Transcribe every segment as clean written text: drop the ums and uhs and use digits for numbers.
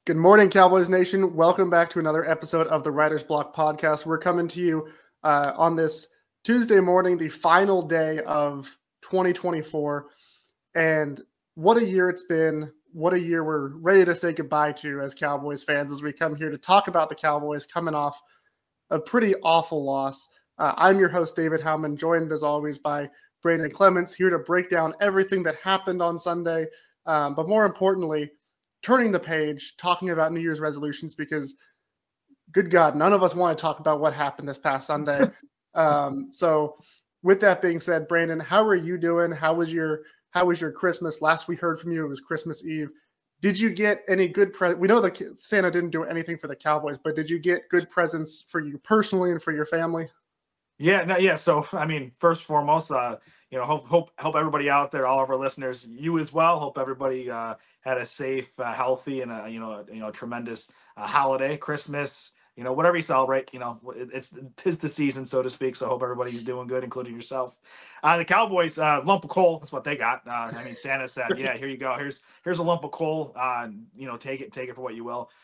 Good morning, Cowboys Nation. Welcome back to another episode of the Writer's Block podcast. We're coming to you on this Tuesday morning, the final day of 2024. And what a year it's been. What a year we're ready to say goodbye to as Cowboys fans as we come here to talk about the Cowboys coming off a pretty awful loss. I'm your host, David Howman, joined as always by Brandon Clements, here to break down everything that happened on Sunday. But more importantly, turning the page, talking about New Year's resolutions, because good God, none of us want to talk about what happened this past Sunday. So with that being said, Brandon, how are you doing? How was your Christmas? Last we heard from you, it was Christmas Eve. Did you get any good we know that Santa didn't do anything for the Cowboys, but did you get good presents for you personally and for your family? Yeah. So, I mean, first and foremost, hope everybody out there, all of our listeners, you as well. Hope everybody had a safe, healthy, and a tremendous holiday, Christmas. Whatever you celebrate, it's the season, so to speak. So, I hope everybody's doing good, including yourself. The Cowboys, lump of coal. That's what they got. Santa said, "Yeah, here you go. Here's a lump of coal. Take it for what you will."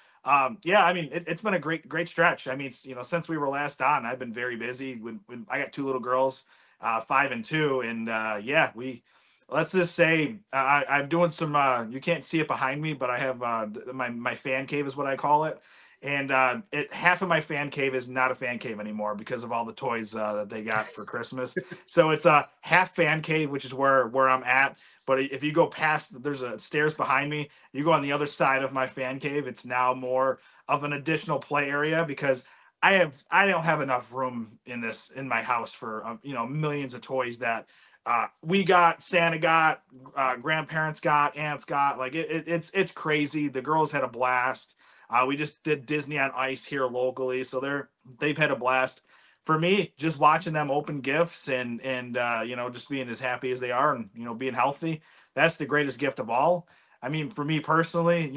It's been a great stretch. Since we were last on, I've been very busy. When I got two little girls, 5 and 2, and let's just say I'm doing some. You can't see it behind me, but I have my fan cave is what I call it, and half of my fan cave is not a fan cave anymore because of all the toys that they got for Christmas. So it's a half fan cave, which is where I'm at. But if you go past, there's a stairs behind me. You go on the other side of my fan cave. It's now more of an additional play area because I don't have enough room in my house for millions of toys that we got, Santa got, grandparents got, aunts got. Like it's crazy. The girls had a blast. We just did Disney on Ice here locally, so they've had a blast. For me, just watching them open gifts and just being as happy as they are and being healthy, that's the greatest gift of all. I mean, for me personally,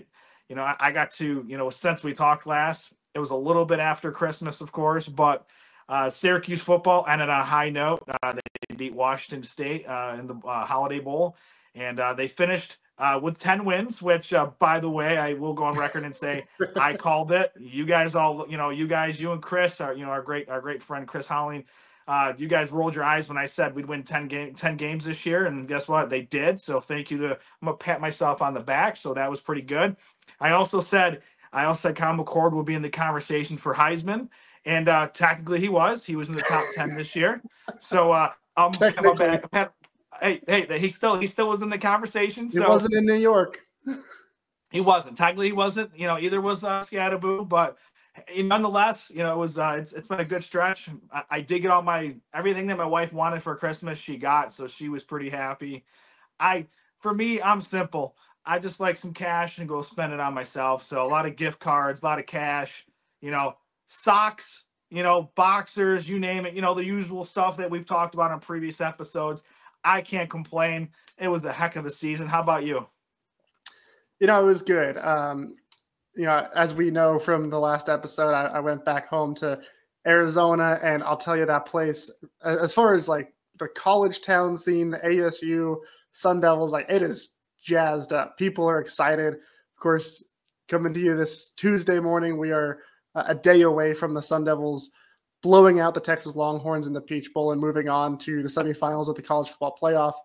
I got to since we talked last, it was a little bit after Christmas, of course, but Syracuse football ended on a high note. They beat Washington State in the Holiday Bowl, and they finished with 10 wins, which, by the way, I will go on record and say I called it. You guys all, you and Chris, our great friend Chris Holling, you guys rolled your eyes when I said we'd win 10 games this year, and guess what? They did. So thank you I'm gonna pat myself on the back. So that was pretty good. I also said Kyle McCord will be in the conversation for Heisman, and technically he was in the top 10 this year. So I'm back. Hey, he still was in the conversation. He wasn't in New York. He wasn't. Technically, he wasn't. Either was Scadaboo, but nonetheless, it was. It's been a good stretch. I did get all everything that my wife wanted for Christmas. She got, so she was pretty happy. For me, I'm simple. I just like some cash and go spend it on myself. So a lot of gift cards, a lot of cash. Socks. Boxers. You name it. The usual stuff that we've talked about on previous episodes. I can't complain. It was a heck of a season. How about you? It was good. As we know from the last episode, I went back home to Arizona, and I'll tell you that place, as far as like the college town scene, the ASU, Sun Devils, like it is jazzed up. People are excited. Of course, coming to you this Tuesday morning, we are a day away from the Sun Devils blowing out the Texas Longhorns in the Peach Bowl and moving on to the semifinals of the college football playoff.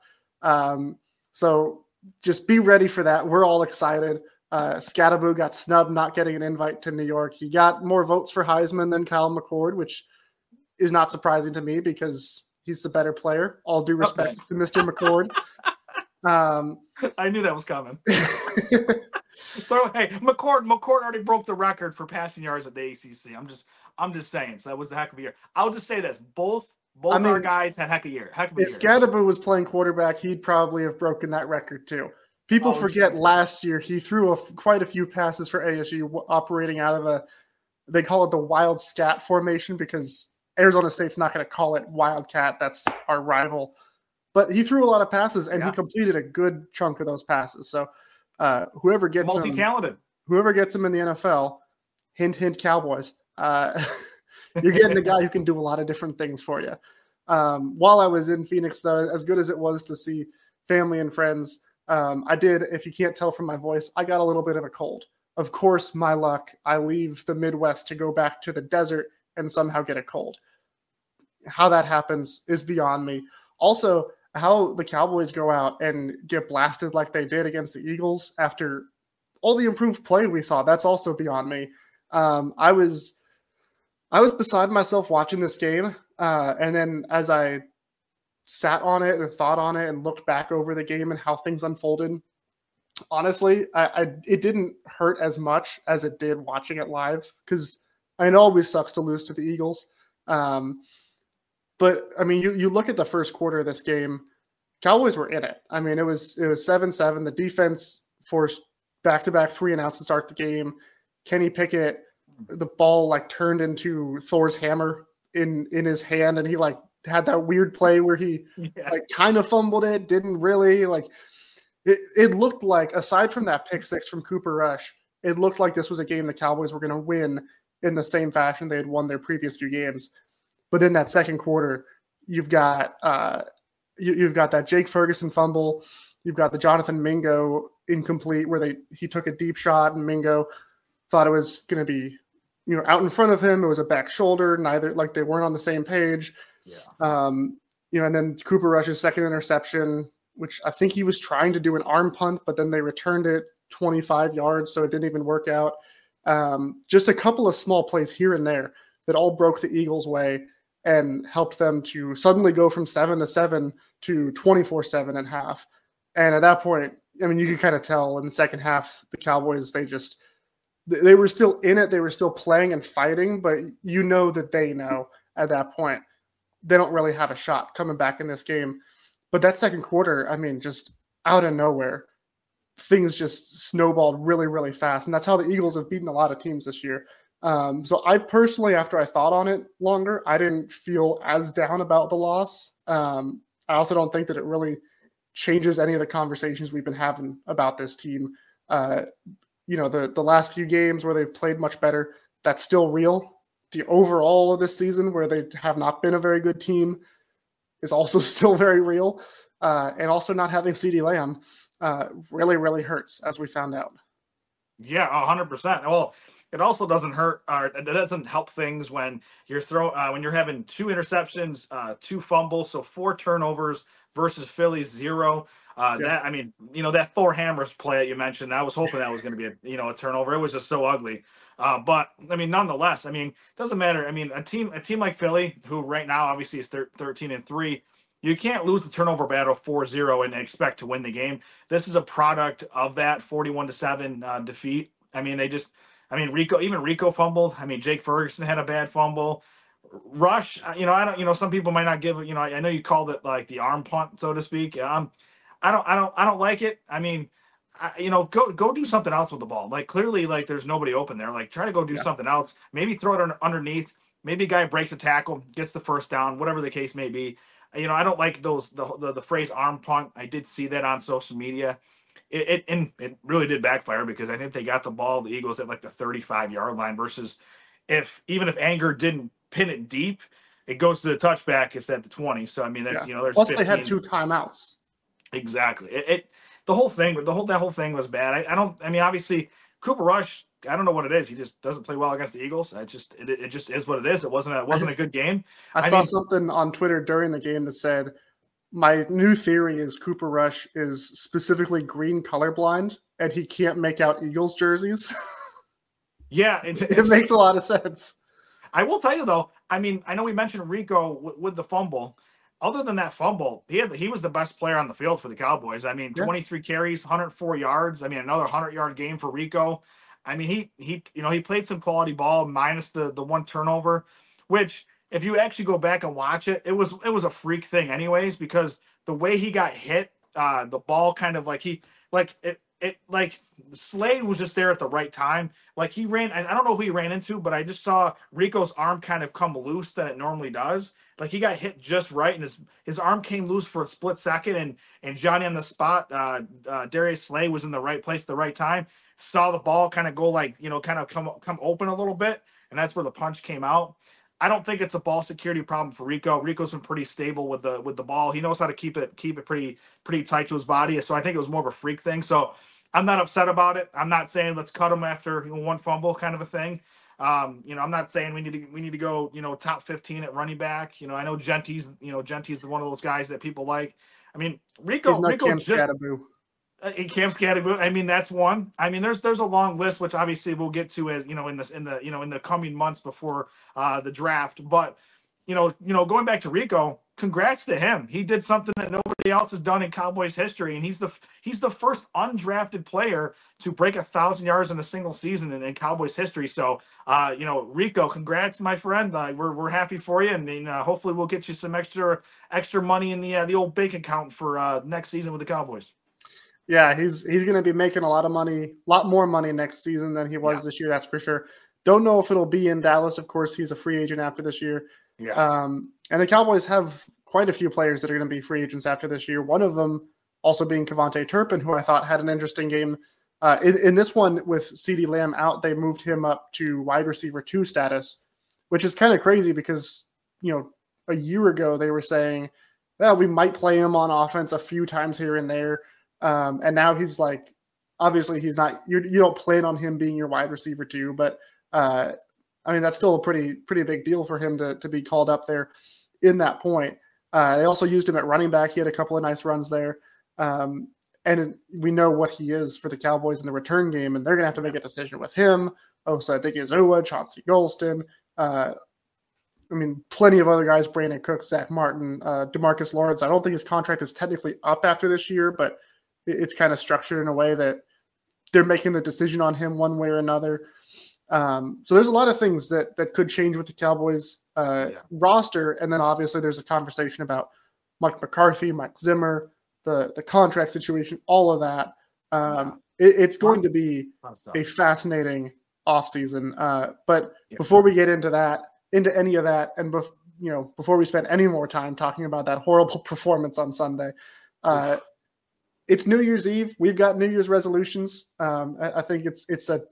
So just be ready for that. We're all excited. Scadaboo got snubbed, not getting an invite to New York. He got more votes for Heisman than Kyle McCord, which is not surprising to me because he's the better player. All due respect to Mr. McCord. I knew that was coming. So, hey, McCord already broke the record for passing yards at the ACC. I'm just saying. So that was a heck of a year. I'll just say this: both our guys had heck of a year. If Scadaboo was playing quarterback, he'd probably have broken that record too. People forget last year he threw quite a few passes for ASU operating out of they call it the wild scat formation because Arizona State's not going to call it Wildcat. That's our rival. But he threw a lot of passes, and he completed a good chunk of those passes. So whoever gets multi-talented, whoever gets him in the NFL, hint, hint, Cowboys. You're getting a guy who can do a lot of different things for you. While I was in Phoenix, though, as good as it was to see family and friends, I did, if you can't tell from my voice, I got a little bit of a cold. Of course, my luck, I leave the Midwest to go back to the desert and somehow get a cold. How that happens is beyond me. Also, how the Cowboys go out and get blasted like they did against the Eagles after all the improved play we saw, that's also beyond me. I was beside myself watching this game, and then as I sat on it and thought on it and looked back over the game and how things unfolded, honestly, it didn't hurt as much as it did watching it live, because it always sucks to lose to the Eagles. But I mean, you look at the first quarter of this game, Cowboys were in it. I mean, it was 7-7. The defense forced back-to-back 3-and-outs to start the game. Kenny Pickett, the ball like turned into Thor's hammer in his hand, and he like had that weird play where he like kind of fumbled it, didn't really like. It looked like, aside from that pick six from Cooper Rush, it looked like this was a game the Cowboys were going to win in the same fashion they had won their previous few games. But in that second quarter, you've got that Jake Ferguson fumble, you've got the Jonathan Mingo incomplete where he took a deep shot and Mingo thought it was going to be out in front of him. It was a back shoulder. Neither, like, they weren't on the same page. Yeah. And then Cooper Rush's second interception, which I think he was trying to do an arm punt, but then they returned it 25 yards, so it didn't even work out. Just a couple of small plays here and there that all broke the Eagles' way and helped them to suddenly go from 7-7 to 24-7 at half. And at that point, I mean, you could kind of tell in the second half, the Cowboys, they were still in it. They were still playing and fighting, but that they know at that point they don't really have a shot coming back in this game. But that second quarter, I mean, just out of nowhere, things just snowballed really, really fast. And that's how the Eagles have beaten a lot of teams this year. So I personally, after I thought on it longer, I didn't feel as down about the loss. I also don't think that it really changes any of the conversations we've been having about this team. The last few games where they've played much better, that's still real. The overall of this season where they have not been a very good team is also still very real. And also not having CeeDee Lamb really, really hurts, as we found out. Yeah, 100%. Well, it also doesn't hurt, or it doesn't help things when you're when you're having 2 interceptions, 2 fumbles, so 4 turnovers versus Philly's 0. That, I mean, that Thor Hammers play that you mentioned, I was hoping that was going to be a turnover. It was just so ugly. But I mean, nonetheless, I mean, it doesn't matter. I mean, a team like Philly, who right now obviously is 13-3, you can't lose the turnover battle 4-0 and expect to win the game. This is a product of that 41-7 defeat. I mean, Rico fumbled. I mean, Jake Ferguson had a bad fumble. Rush, some people might not give, I know you called it like the arm punt, so to speak. I don't like it. I mean, go do something else with the ball. Like, clearly, like, there's nobody open there. Like, try to go do something else. Maybe throw it underneath. Maybe a guy breaks a tackle, gets the first down, whatever the case may be. I don't like the phrase arm punt. I did see that on social media. It really did backfire, because I think they got the ball, the Eagles, at like the 35-yard line, versus even if Anger didn't pin it deep, it goes to the touchback. It's at the 20. So I mean, that's there's plus 15. They had 2 timeouts. Exactly. The whole thing was bad. I mean, obviously Cooper Rush, I don't know what it is. He just doesn't play well against the Eagles. It just is what it is. It wasn't a good game. I saw something on Twitter during the game that said, my new theory is Cooper Rush is specifically green colorblind and he can't make out Eagles jerseys. Yeah, it makes a lot of sense. I will tell you though, I mean, I know we mentioned Rico with the fumble. Other than that fumble, he was the best player on the field for the Cowboys. I mean, 23 carries, 104 yards. I mean, another 100-yard game for Rico. I mean, he played some quality ball, minus the 1 turnover, which, if you actually go back and watch it, it was a freak thing anyways, because the way he got hit, the ball kind of like Slade was just there at the right time. Like, he ran, I don't know who he ran into, but I just saw Rico's arm kind of come loose than it normally does. Like, he got hit just right, and his arm came loose for a split second, and Johnny on the spot, Darius Slade, was in the right place at the right time, saw the ball kind of go kind of come open a little bit, and that's where the punch came out. I don't think it's a ball security problem for Rico. Rico's been pretty stable with the ball. He knows how to keep it pretty tight to his body. So I think it was more of a freak thing. So I'm not upset about it. I'm not saying let's cut him after one fumble kind of a thing. I'm not saying we need to go, top 15 at running back. I know Gentry's one of those guys that people like. I mean, He's Rico not Rico Cam just Scatterboo. Cam Scattergood. I mean, that's one. I mean, there's a long list, which obviously we'll get to as in the coming months before the draft. But going back to Rico, congrats to him. He did something that nobody else has done in Cowboys history, and he's the first undrafted player to break 1,000 yards in a single season in Cowboys history. So, Rico, congrats, my friend. We're happy for you, and hopefully we'll get you some extra money in the old bank account for next season with the Cowboys. Yeah, he's going to be making a lot of money, a lot more money next season than he was this year. That's for sure. Don't know if it'll be in Dallas. Of course, he's a free agent after this year. Yeah. And the Cowboys have quite a few players that are going to be free agents after this year. One of them also being KaVontae Turpin, who I thought had an interesting game. In this one with CeeDee Lamb out, they moved him up to wide receiver 2 status, which is kind of crazy because, a year ago they were saying, well, we might play him on offense a few times here and there. And now he's like, obviously he's not, you don't plan on him being your wide receiver 2, but I mean, that's still a pretty big deal for him to be called up there in that point. They also used him at running back. He had a couple of nice runs there. And we know what he is for the Cowboys in the return game, and they're going to have to make a decision with him. Osa Odighizuwa, Chauncey Golston. I mean, plenty of other guys, Brandon Cook, Zach Martin, DeMarcus Lawrence. I don't think his contract is technically up after this year, but it's kind of structured in a way that they're making the decision on him one way or another. So there's a lot of things that could change with the Cowboys roster. And then obviously there's a conversation about Mike McCarthy, Mike Zimmer, the contract situation, all of that. It's going to be a fascinating offseason. But before we get into any of that, and before we spend any more time talking about that horrible performance on Sunday, it's New Year's Eve. We've got New Year's resolutions. I think it's a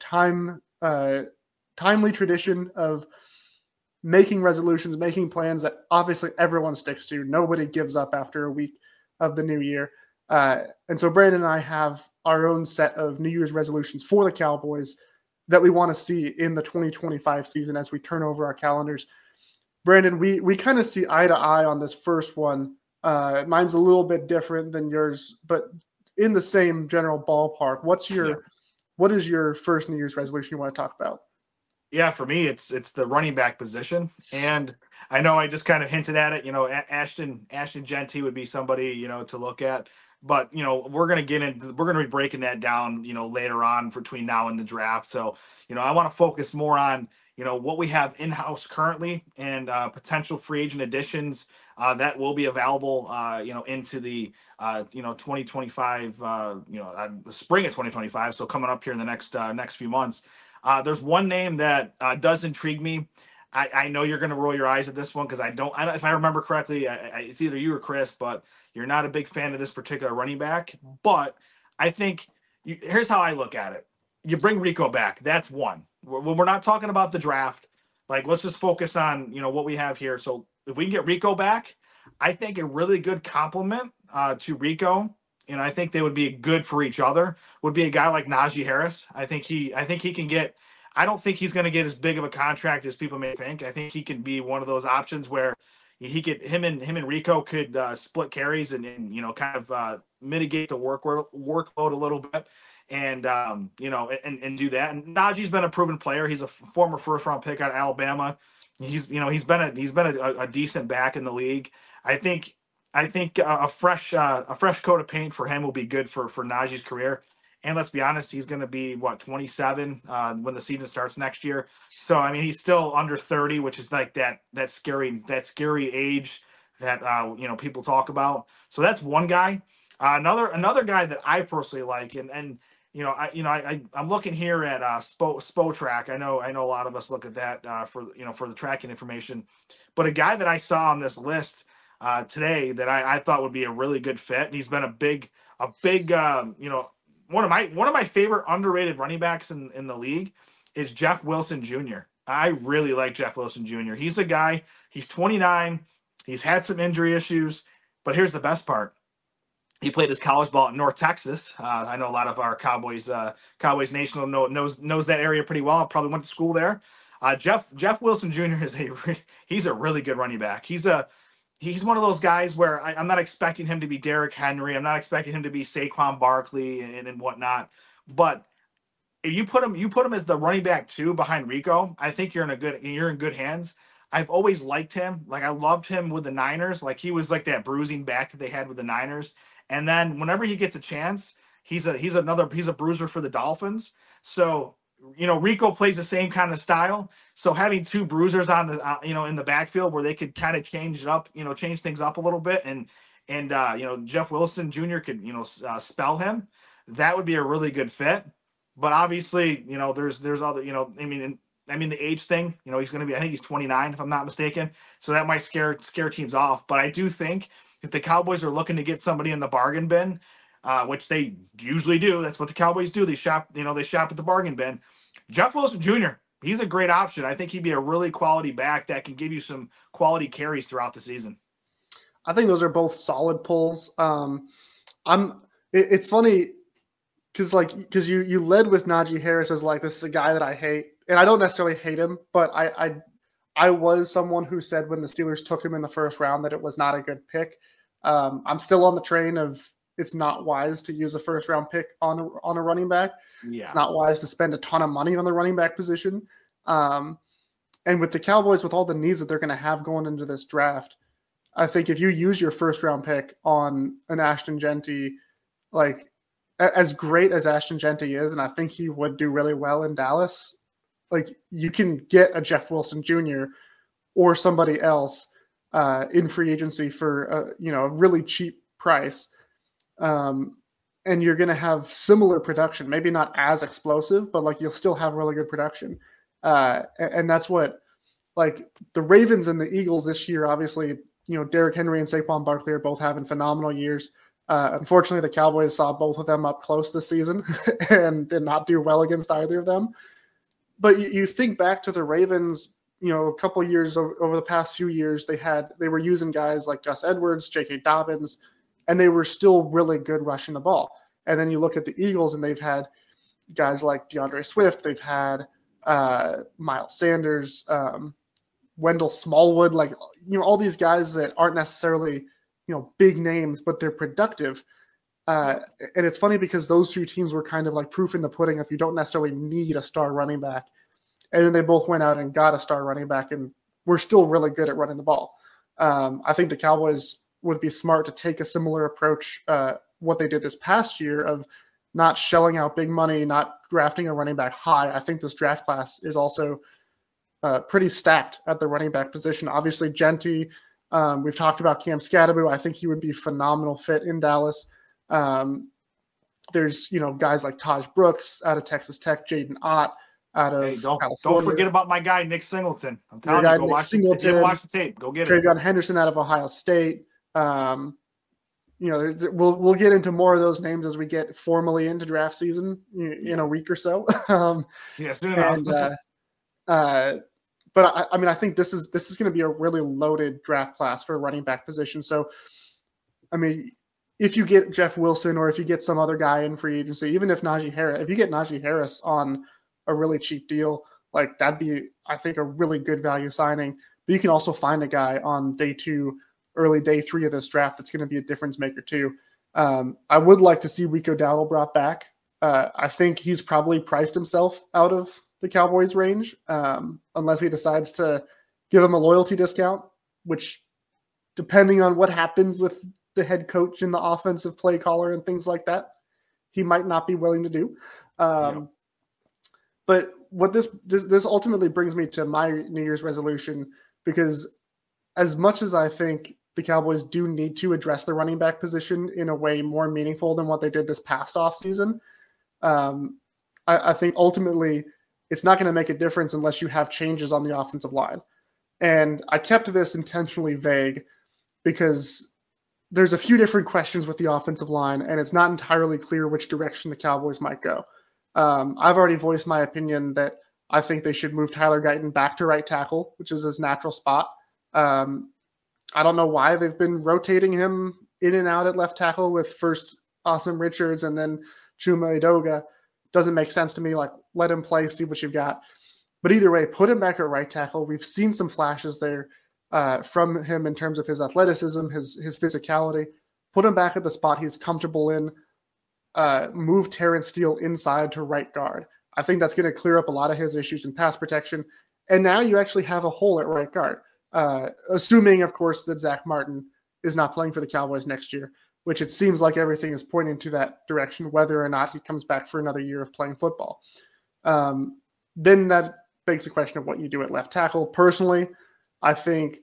timely tradition of making resolutions, making plans that obviously everyone sticks to. Nobody gives up after a week of the new year. And so Brandon and I have our own set of New Year's resolutions for the Cowboys that we want to see in the 2025 season as we turn over our calendars. Brandon, we kind of see eye to eye on this first one. Mine's a little bit different than yours, but in the same general ballpark. What is your first New Year's resolution you want to talk about? Yeah, for me, it's the running back position, and I know I just kind of hinted at it. Ashton Jeanty would be somebody to look at, but we're gonna be breaking that down later on between now and the draft. So I want to focus more on what we have in house currently and potential free agent additions that will be available into the 2025 the spring of 2025. So coming up here in the next few months. There's one name that does intrigue me. I know you're going to roll your eyes at this one because I don't. If I remember correctly, it's either you or Chris, but you're not a big fan of this particular running back. But I think here's how I look at it. You bring Rico back. That's one. When we're not talking about the draft, let's just focus on what we have here. So if we can get Rico back, I think a really good compliment to Rico. And I think they would be good for each other. Would be a guy like Najee Harris. I think he can get. I don't think he's going to get as big of a contract as people may think. I think he can be one of those options where him and Rico could split carries and kind of mitigate the workload a little bit, and and do that. And Najee's been a proven player. He's a former first round pick out of Alabama. He's been a decent back in the league. I think a fresh coat of paint for him will be good for Najee's career. And let's be honest, he's going to be 27 when the season starts next year. So I mean, he's still under 30, which is like that scary age that people talk about. So that's one guy. Another guy that I personally like, and I'm looking here at Spotrac. I know a lot of us look at that for the tracking information, but a guy that I saw on this list today that I thought would be a really good fit. And he's been a big one of my favorite underrated running backs in the league is Jeff Wilson Jr. I really like Jeff Wilson Jr. He's a guy, he's 29, he's had some injury issues, but here's the best part. He played his college ball at North Texas. I know a lot of our Cowboys Nation knows that area pretty well. Probably went to school there. Jeff Wilson Jr. He's a really good running back. He's one of those guys where I'm not expecting him to be Derrick Henry. I'm not expecting him to be Saquon Barkley and whatnot. But if you put him as the running back 2 behind Rico, I think you're in good hands. I've always liked him. Like, I loved him with the Niners. Like, he was like that bruising back that they had with the Niners. And then whenever he gets a chance, he's a bruiser for the Dolphins. So, Rico plays the same kind of style. So having 2 bruisers on the in the backfield where they could kind of change things up a little bit, and Jeff Wilson Jr. could spell him, that would be a really good fit. But obviously, there's other, the age thing, he's going to be, I think he's 29, if I'm not mistaken. So that might scare teams off. But I do think if the Cowboys are looking to get somebody in the bargain bin, which they usually do, that's what the Cowboys do. They shop at the bargain bin. Jeff Wilson Jr., he's a great option. I think he'd be a really quality back that can give you some quality carries throughout the season. I think those are both solid pulls. It's funny, because you led with Najee Harris as like, this is a guy that I hate, and I don't necessarily hate him, but I was someone who said when the Steelers took him in the first round that it was not a good pick. I'm still on the train of it's not wise to use a first round pick on a running back. Yeah. It's not wise to spend a ton of money on the running back position. And with the Cowboys, with all the needs that they're going to have going into this draft, I think if you use your first round pick on an Ashton Jeanty, like, as great as Ashton Jeanty is, and I think he would do really well in Dallas, like, you can get a Jeff Wilson Jr. or somebody else in free agency for a really cheap price, and you're going to have similar production. Maybe not as explosive, but like, you'll still have really good production, and that's what, like, the Ravens and the Eagles this year. Obviously, Derrick Henry and Saquon Barkley are both having phenomenal years. Unfortunately, the Cowboys saw both of them up close this season and did not do well against either of them. But you think back to the Ravens, a couple of years over the past few years, they were using guys like Gus Edwards, J.K. Dobbins, and they were still really good rushing the ball. And then you look at the Eagles, and they've had guys like DeAndre Swift, they've had Miles Sanders, Wendell Smallwood, like, all these guys that aren't necessarily big names, but they're productive. And it's funny because those 2 teams were kind of like proof in the pudding if you don't necessarily need a star running back. And then they both went out and got a star running back, and we're still really good at running the ball. I think the Cowboys would be smart to take a similar approach, what they did this past year, of not shelling out big money, not drafting a running back high. I think this draft class is also pretty stacked at the running back position. Obviously, Jeanty, we've talked about Cam Skattebo. I think he would be a phenomenal fit in Dallas. There's, guys like Taj Brooks out of Texas Tech, Jaden Ott out of California. Don't forget about my guy, Nick Singleton. I'm telling you, go watch the tape. Go get it. Trayvon Henderson out of Ohio State. We'll get into more of those names as we get formally into draft season in a week or so. Soon enough. But I think this is going to be a really loaded draft class for a running back position. So, if you get Jeff Wilson, or if you get some other guy in free agency, even if you get Najee Harris on a really cheap deal, like, that'd be, I think, a really good value signing. But you can also find a guy on day 2, early day 3 of this draft that's going to be a difference maker too. I would like to see Rico Dowdle brought back. I think he's probably priced himself out of the Cowboys range, unless he decides to give him a loyalty discount, which, depending on what happens with the head coach and the offensive play caller and things like that, he might not be willing to do. But what this ultimately brings me to my New Year's resolution, because as much as I think the Cowboys do need to address the running back position in a way more meaningful than what they did this past offseason, I think ultimately it's not going to make a difference unless you have changes on the offensive line. And I kept this intentionally vague because there's a few different questions with the offensive line, and it's not entirely clear which direction the Cowboys might go. I've already voiced my opinion that I think they should move Tyler Guyton back to right tackle, which is his natural spot. I don't know why they've been rotating him in and out at left tackle with first Awesome Richards and then Chuma Edoga doesn't make sense to me. Like, let him play, see what you've got. But either way, put him back at right tackle. We've seen some flashes there from him in terms of his athleticism, his physicality. Put him back at the spot he's comfortable in. Move Terrence Steele inside to right guard. I think that's going to clear up a lot of his issues in pass protection. And now you actually have a hole at right guard, assuming, of course, that Zach Martin is not playing for the Cowboys next year, which it seems like everything is pointing to that direction, whether or not he comes back for another year of playing football. Then that begs the question of what you do at left tackle. Personally, I think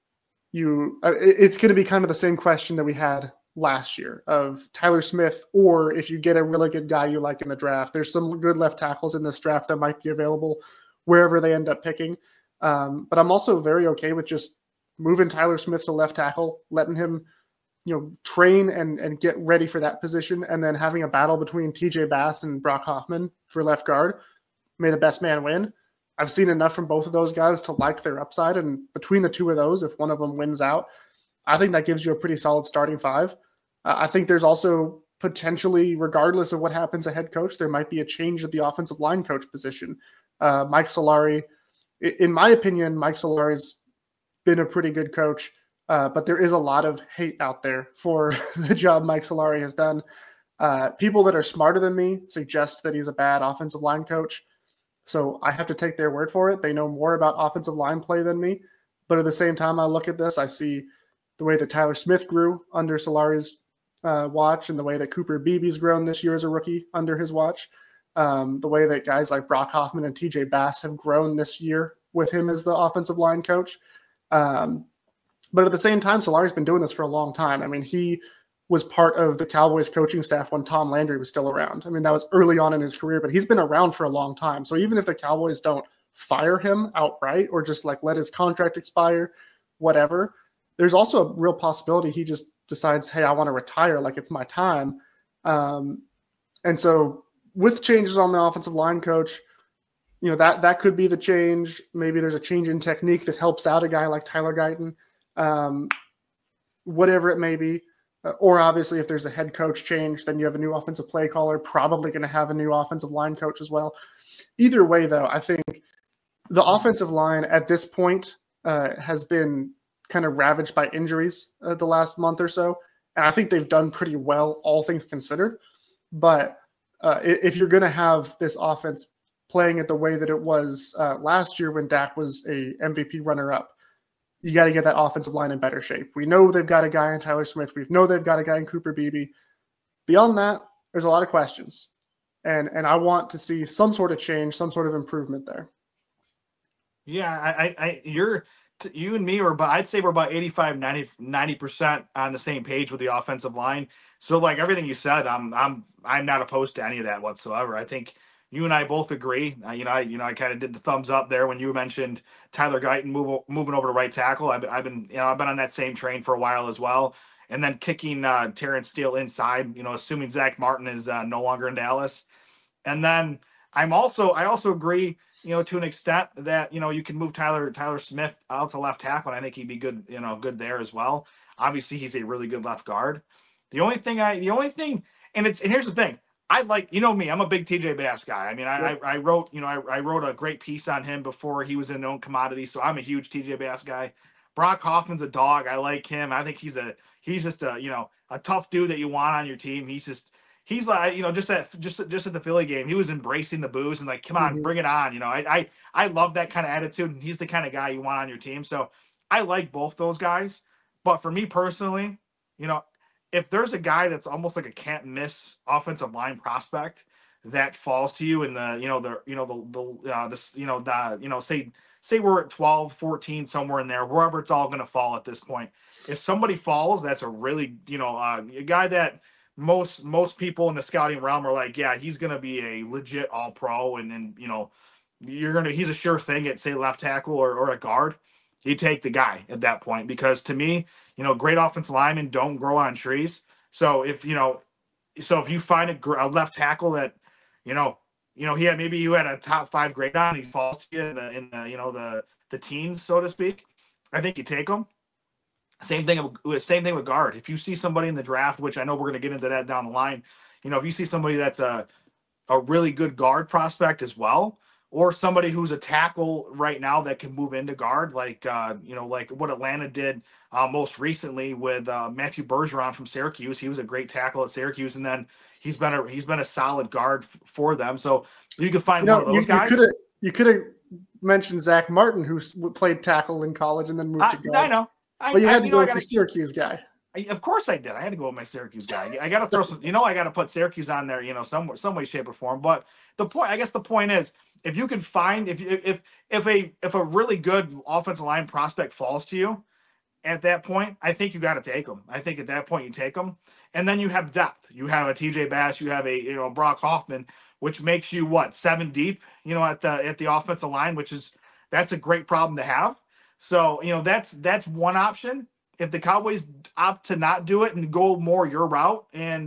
it's going to be kind of the same question that we had last year of Tyler Smith, or if you get a really good guy you like in the draft. There's some good left tackles in this draft that might be available wherever they end up picking. But I'm also very okay with just moving Tyler Smith to left tackle, letting him, train and get ready for that position, and then having a battle between TJ Bass and Brock Hoffman for left guard. May the best man win. I've seen enough from both of those guys to like their upside, and between the two of those, if one of them wins out, I think that gives you a pretty solid starting five. I think there's also potentially, regardless of what happens as head coach, there might be a change at the offensive line coach position. Mike Solari, in my opinion, Mike Solari's been a pretty good coach, but there is a lot of hate out there for the job Mike Solari has done. People that are smarter than me suggest that he's a bad offensive line coach. So I have to take their word for it. They know more about offensive line play than me. But at the same time, I look at this, I see the way that Tyler Smith grew under Solari's watch, and the way that Cooper Beebe's grown this year as a rookie under his watch. The way that guys like Brock Hoffman and TJ Bass have grown this year with him as the offensive line coach. But at the same time, Solari's been doing this for a long time. I mean, he was part of the Cowboys coaching staff when Tom Landry was still around. I mean, that was early on in his career, but he's been around for a long time. So even if the Cowboys don't fire him outright or just like let his contract expire, whatever, there's also a real possibility he just decides, hey, I want to retire, like it's my time. And so with changes on the offensive line coach, that could be the change. Maybe there's a change in technique that helps out a guy like Tyler Guyton, whatever it may be. Or obviously, if there's a head coach change, then you have a new offensive play caller, probably going to have a new offensive line coach as well. Either way, though, I think the offensive line at this point has been kind of ravaged by injuries the last month or so. And I think they've done pretty well, all things considered. But if you're going to have this offense playing it the way that it was last year when Dak was a MVP runner-up, you got to get that offensive line in better shape. We know they've got a guy in Tyler Smith. We know they've got a guy in Cooper Beebe. Beyond that, there's a lot of questions. And I want to see some sort of change, some sort of improvement there. Yeah, you and me are about, I'd say we're about 85, 90% on the same page with the offensive line. So like everything you said, I'm not opposed to any of that whatsoever. I think you and I both agree. I kind of did the thumbs up there when you mentioned Tyler Guyton moving over to right tackle. I've been on that same train for a while as well. And then kicking Terrence Steele inside, assuming Zach Martin is no longer in Dallas. And then I also agree, to an extent that, you can move Tyler Smith out to left tackle. And I think he'd be good, good there as well. Obviously, he's a really good left guard. The only thing, and here's the thing. I like, me, I'm a big TJ Bass guy. I mean, I wrote, I wrote a great piece on him before he was a known commodity. So I'm a huge TJ Bass guy. Brock Hoffman's a dog. I like him. I think he's just a tough dude that you want on your team. He's like, just at the Philly game, he was embracing the booze and like, come on, bring it on. I love that kind of attitude, and he's the kind of guy you want on your team. So I like both those guys. But for me personally, if there's a guy that's almost like a can't miss offensive line prospect that falls to you in say we're at 12, 14, somewhere in there, wherever it's all going to fall at this point. If somebody falls, that's a really, a guy that most people in the scouting realm are like, yeah, he's going to be a legit all pro. And then, he's a sure thing at say left tackle or a guard. You take the guy at that point, because to me, great offensive linemen don't grow on trees. So if you find a left tackle that, maybe you had a top 5 grade on, he falls to you in the teens, so to speak, I think you take him. Same thing with guard. If you see somebody in the draft, which I know we're going to get into that down the line, if you see somebody that's a really good guard prospect as well, or somebody who's a tackle right now that can move into guard, like like what Atlanta did most recently with Matthew Bergeron from Syracuse. He was a great tackle at Syracuse, and then he's been a solid guard for them. So you can find one of those guys. You could have mentioned Zach Martin, who played tackle in college and then moved to guard. I know. But you had to go with your Syracuse guy. Of course I did. I had to go with my Syracuse guy. I got to throw some, I got to put Syracuse on there, some way, shape, or form. But the point is, if you can find, if a really good offensive line prospect falls to you at that point, I think you got to take them. I think at that point you take them, and then you have depth. You have a TJ Bass, you have a Brock Hoffman, which makes you 7 deep, at the offensive line, that's a great problem to have. So, that's one option. If the Cowboys opt to not do it and go more your route and,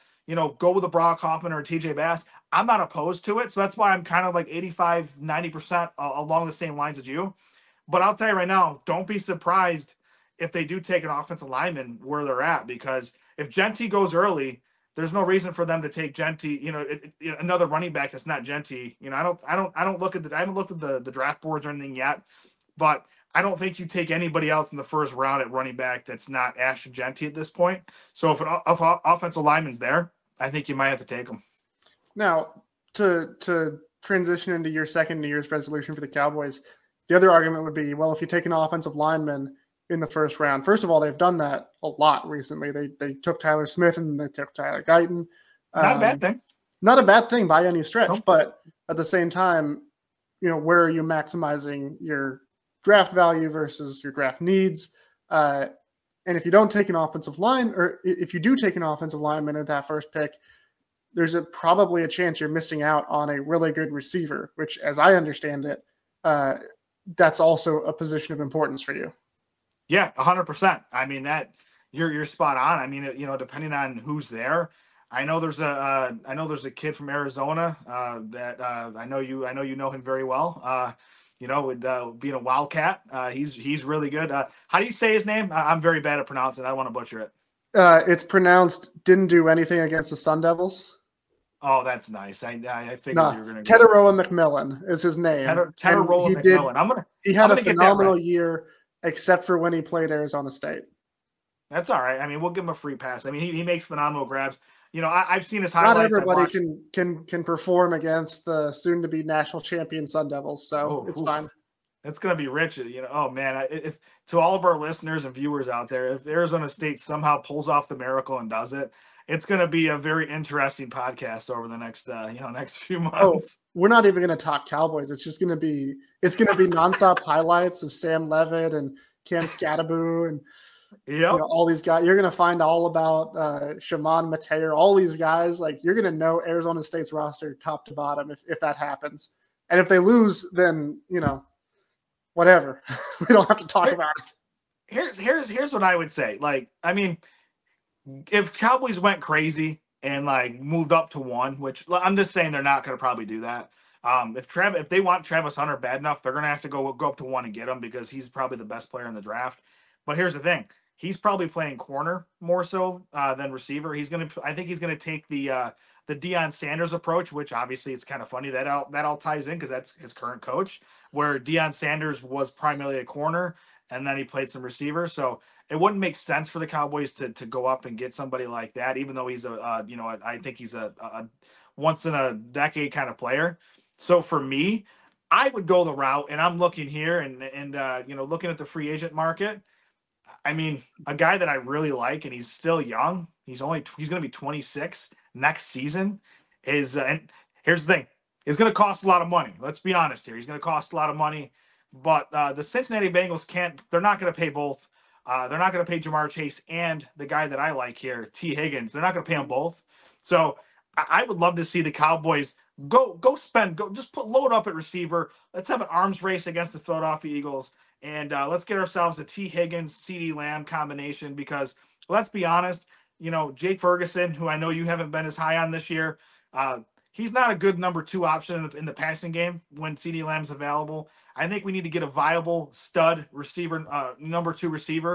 go with a Brock Hoffman or a TJ Bass, I'm not opposed to it. So that's why I'm kind of like 85, 90% along the same lines as you. But I'll tell you right now, don't be surprised if they do take an offensive lineman where they're at, because if Genty goes early, there's no reason for them to take Genty, another running back that's not Genty. I haven't looked at the draft boards or anything yet, but I don't think you take anybody else in the first round at running back that's not Ashton Genty at this point. So if an offensive lineman's there, I think you might have to take him. Now, to transition into your second New Year's resolution for the Cowboys, the other argument would be, well, if you take an offensive lineman in the first round, first of all, they've done that a lot recently. They took Tyler Smith and they took Tyler Guyton. Not a bad thing. Not a bad thing by any stretch, Nope. But at the same time, where are you maximizing your draft value versus your draft needs? And if you don't take an offensive line, or if you do take an offensive lineman at that first pick, there's probably a chance you're missing out on a really good receiver, which, as I understand it, that's also a position of importance for you. Yeah, 100%. I mean, that you're spot on. I mean, depending on who's there, I know there's a kid from Arizona that I know you know him very well. With being a Wildcat, he's really good. How do you say his name? I'm very bad at pronouncing it. I don't want to butcher it. It's pronounced didn't do anything against the Sun Devils. Oh, that's nice. I figured you were going to. Tetairoa McMillan is his name. Tetairoa McMillan. He had a phenomenal year, except for when he played Arizona State. That's all right. I mean, we'll give him a free pass. I mean, he makes phenomenal grabs. I've seen his highlights. Not everybody can perform against the soon-to-be national champion Sun Devils, so it's fine. It's going to be rich. Oh, man. If to all of our listeners and viewers out there, if Arizona State somehow pulls off the miracle and does it, it's going to be a very interesting podcast over the next few months. Oh, we're not even going to talk Cowboys. It's just going to be nonstop highlights of Sam Levitt and Cam Scattaboo and all these guys. You're going to find all about Shimon Mateer, all these guys. Like, you're going to know Arizona State's roster top to bottom if that happens. And if they lose, then, whatever. We don't have to talk about it. Here's what I would say. Like, I mean, if Cowboys went crazy and moved up to 1, which I'm just saying they're not going to probably do that. If they want Travis Hunter bad enough, they're going to have to go up to 1 and get him, because he's probably the best player in the draft. But here's the thing. He's probably playing corner more so than receiver. I think he's going to take the Deion Sanders approach, which obviously it's kind of funny that all ties in because that's his current coach, where Deion Sanders was primarily a corner and then he played some receiver. So it wouldn't make sense for the Cowboys to go up and get somebody like that, even though he's I think he's a once in a decade kind of player. So for me, I would go the route, and I'm looking here and looking at the free agent market. I mean, a guy that I really like, and he's still young. He's going to be 26 next season. And here's the thing: it's going to cost a lot of money. Let's be honest here. He's going to cost a lot of money, but the Cincinnati Bengals they're not going to pay both. They're not going to pay Jamar Chase and the guy that I like here, T. Higgins. They're not going to pay them both. So I would love to see the Cowboys go load up at receiver. Let's have an arms race against the Philadelphia Eagles. And let's get ourselves a T. Higgins, CeeDee Lamb combination, because let's be honest, Jake Ferguson, who I know you haven't been as high on this year, he's not a good number 2 option in the passing game when CeeDee Lamb's available. I think we need to get a viable stud receiver, number 2 receiver.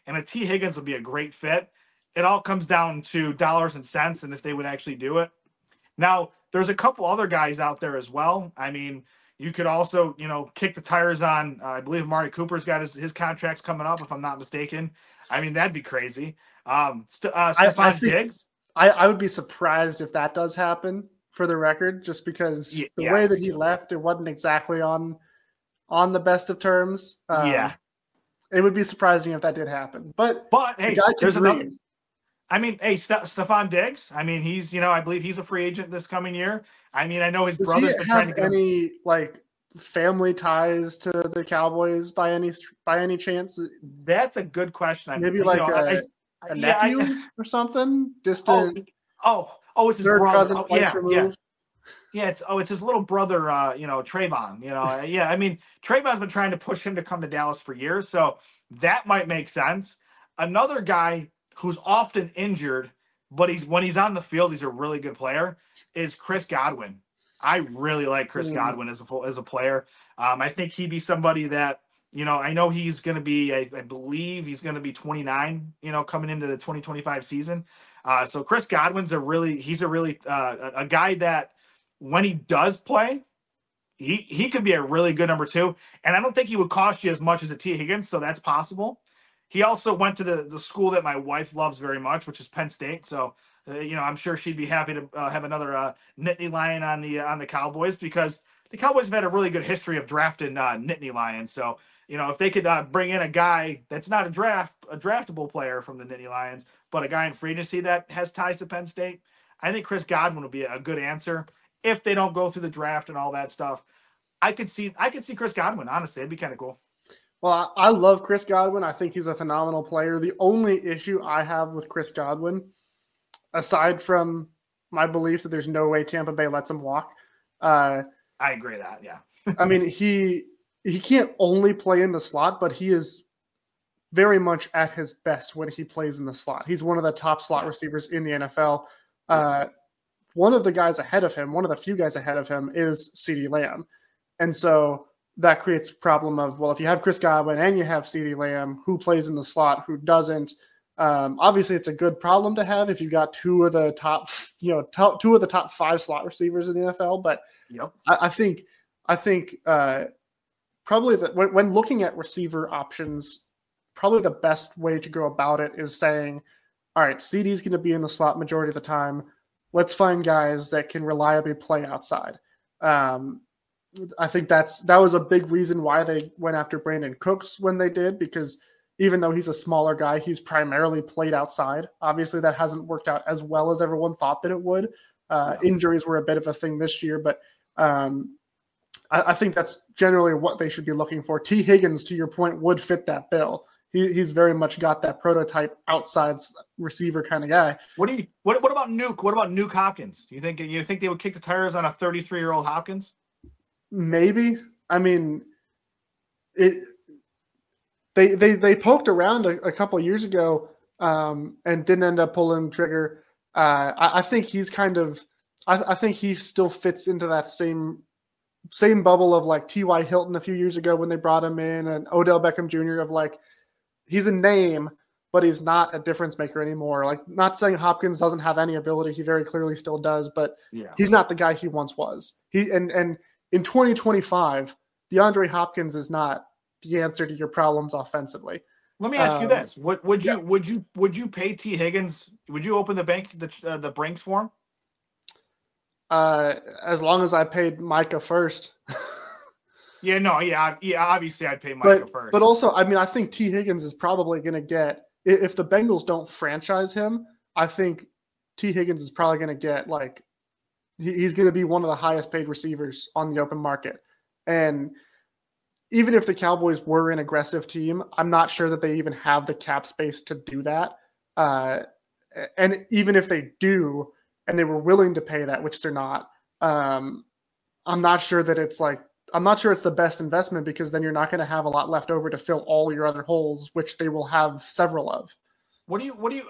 and a T. Higgins would be a great fit. It all comes down to dollars and cents and if they would actually do it. Now, there's a couple other guys out there as well. I mean, you could also, kick the tires on, I believe Amari Cooper's got his contracts coming up, if I'm not mistaken. I mean, that'd be crazy. Stephon Diggs. I would be surprised if that does happen, for the record, just because the way that he left, it wasn't exactly on the best of terms. It would be surprising if that did happen. But hey, there's another. I mean, hey, Stephon Diggs. I mean, he's, I believe he's a free agent this coming year. I mean, I know his brother's been trying to get any family ties to the Cowboys by any chance? That's a good question. Maybe a nephew or something distant. It's his brother. Cousin, removed. Yeah, it's his little brother, Trayvon. I mean, Trayvon's been trying to push him to come to Dallas for years, so that might make sense. Another guy who's often injured, but when he's on the field, he's a really good player, is Chris Godwin. I really like Chris Godwin as a player. I think he'd be somebody that, I know he's going to be, I believe he's going to be 29, coming into the 2025 season. So Chris Godwin's a guy that when he does play, he could be a really good number 2. And I don't think he would cost you as much as a T. Higgins, so that's possible. He also went to the school that my wife loves very much, which is Penn State. So, I'm sure she'd be happy to have another Nittany Lion on the Cowboys, because the Cowboys have had a really good history of drafting Nittany Lions. So, if they could bring in a guy that's not a draftable player from the Nittany Lions, but a guy in free agency that has ties to Penn State, I think Chris Godwin would be a good answer. If they don't go through the draft and all that stuff, I could see Chris Godwin. Honestly, it'd be kind of cool. Well, I love Chris Godwin. I think he's a phenomenal player. The only issue I have with Chris Godwin, aside from my belief that there's no way Tampa Bay lets him walk. I agree with that, yeah. I mean, he can't only play in the slot, but he is very much at his best when he plays in the slot. He's one of the top slot receivers in the NFL. One of the few guys ahead of him is CeeDee Lamb. And so that creates a problem of, well, if you have Chris Godwin and you have CeeDee Lamb, who plays in the slot, who doesn't? Obviously, it's a good problem to have if you've got two of the top 5 slot receivers in the NFL. But I think probably when looking at receiver options, probably the best way to go about it is saying, all right, CeeDee's going to be in the slot majority of the time. Let's find guys that can reliably play outside. I think that was a big reason why they went after Brandon Cooks when they did, because even though he's a smaller guy, he's primarily played outside. Obviously, that hasn't worked out as well as everyone thought that it would. Injuries were a bit of a thing this year, but I think that's generally what they should be looking for. T. Higgins, to your point, would fit that bill. He's very much got that prototype outside receiver kind of guy. What about Nuke? What about Nuke Hopkins? Do you think they would kick the tires on a 33-year-old Hopkins? Maybe. I mean, they poked around a couple of years ago and didn't end up pulling the trigger. I think he's I think he still fits into that same bubble of like T.Y. Hilton a few years ago when they brought him in, and Odell Beckham Jr. of like, he's a name, but he's not a difference maker anymore. Like, not saying Hopkins doesn't have any ability. He very clearly still does, but he's not the guy he once was. And in 2025, DeAndre Hopkins is not the answer to your problems offensively. Let me ask you this: would you pay T. Higgins? Would you open the Brinks for him? As long as I paid Micah first. Obviously I'd pay Micah first. But also, I mean, I think T. Higgins is probably going to get, if the Bengals don't franchise him, I think T. Higgins is probably going to get like, he's going to be one of the highest paid receivers on the open market. And even if the Cowboys were an aggressive team, I'm not sure that they even have the cap space to do that. And even if they do, and they were willing to pay that, which they're not, I'm not sure that it's like, I'm not sure it's the best investment, because then you're not going to have a lot left over to fill all your other holes, which they will have several of. What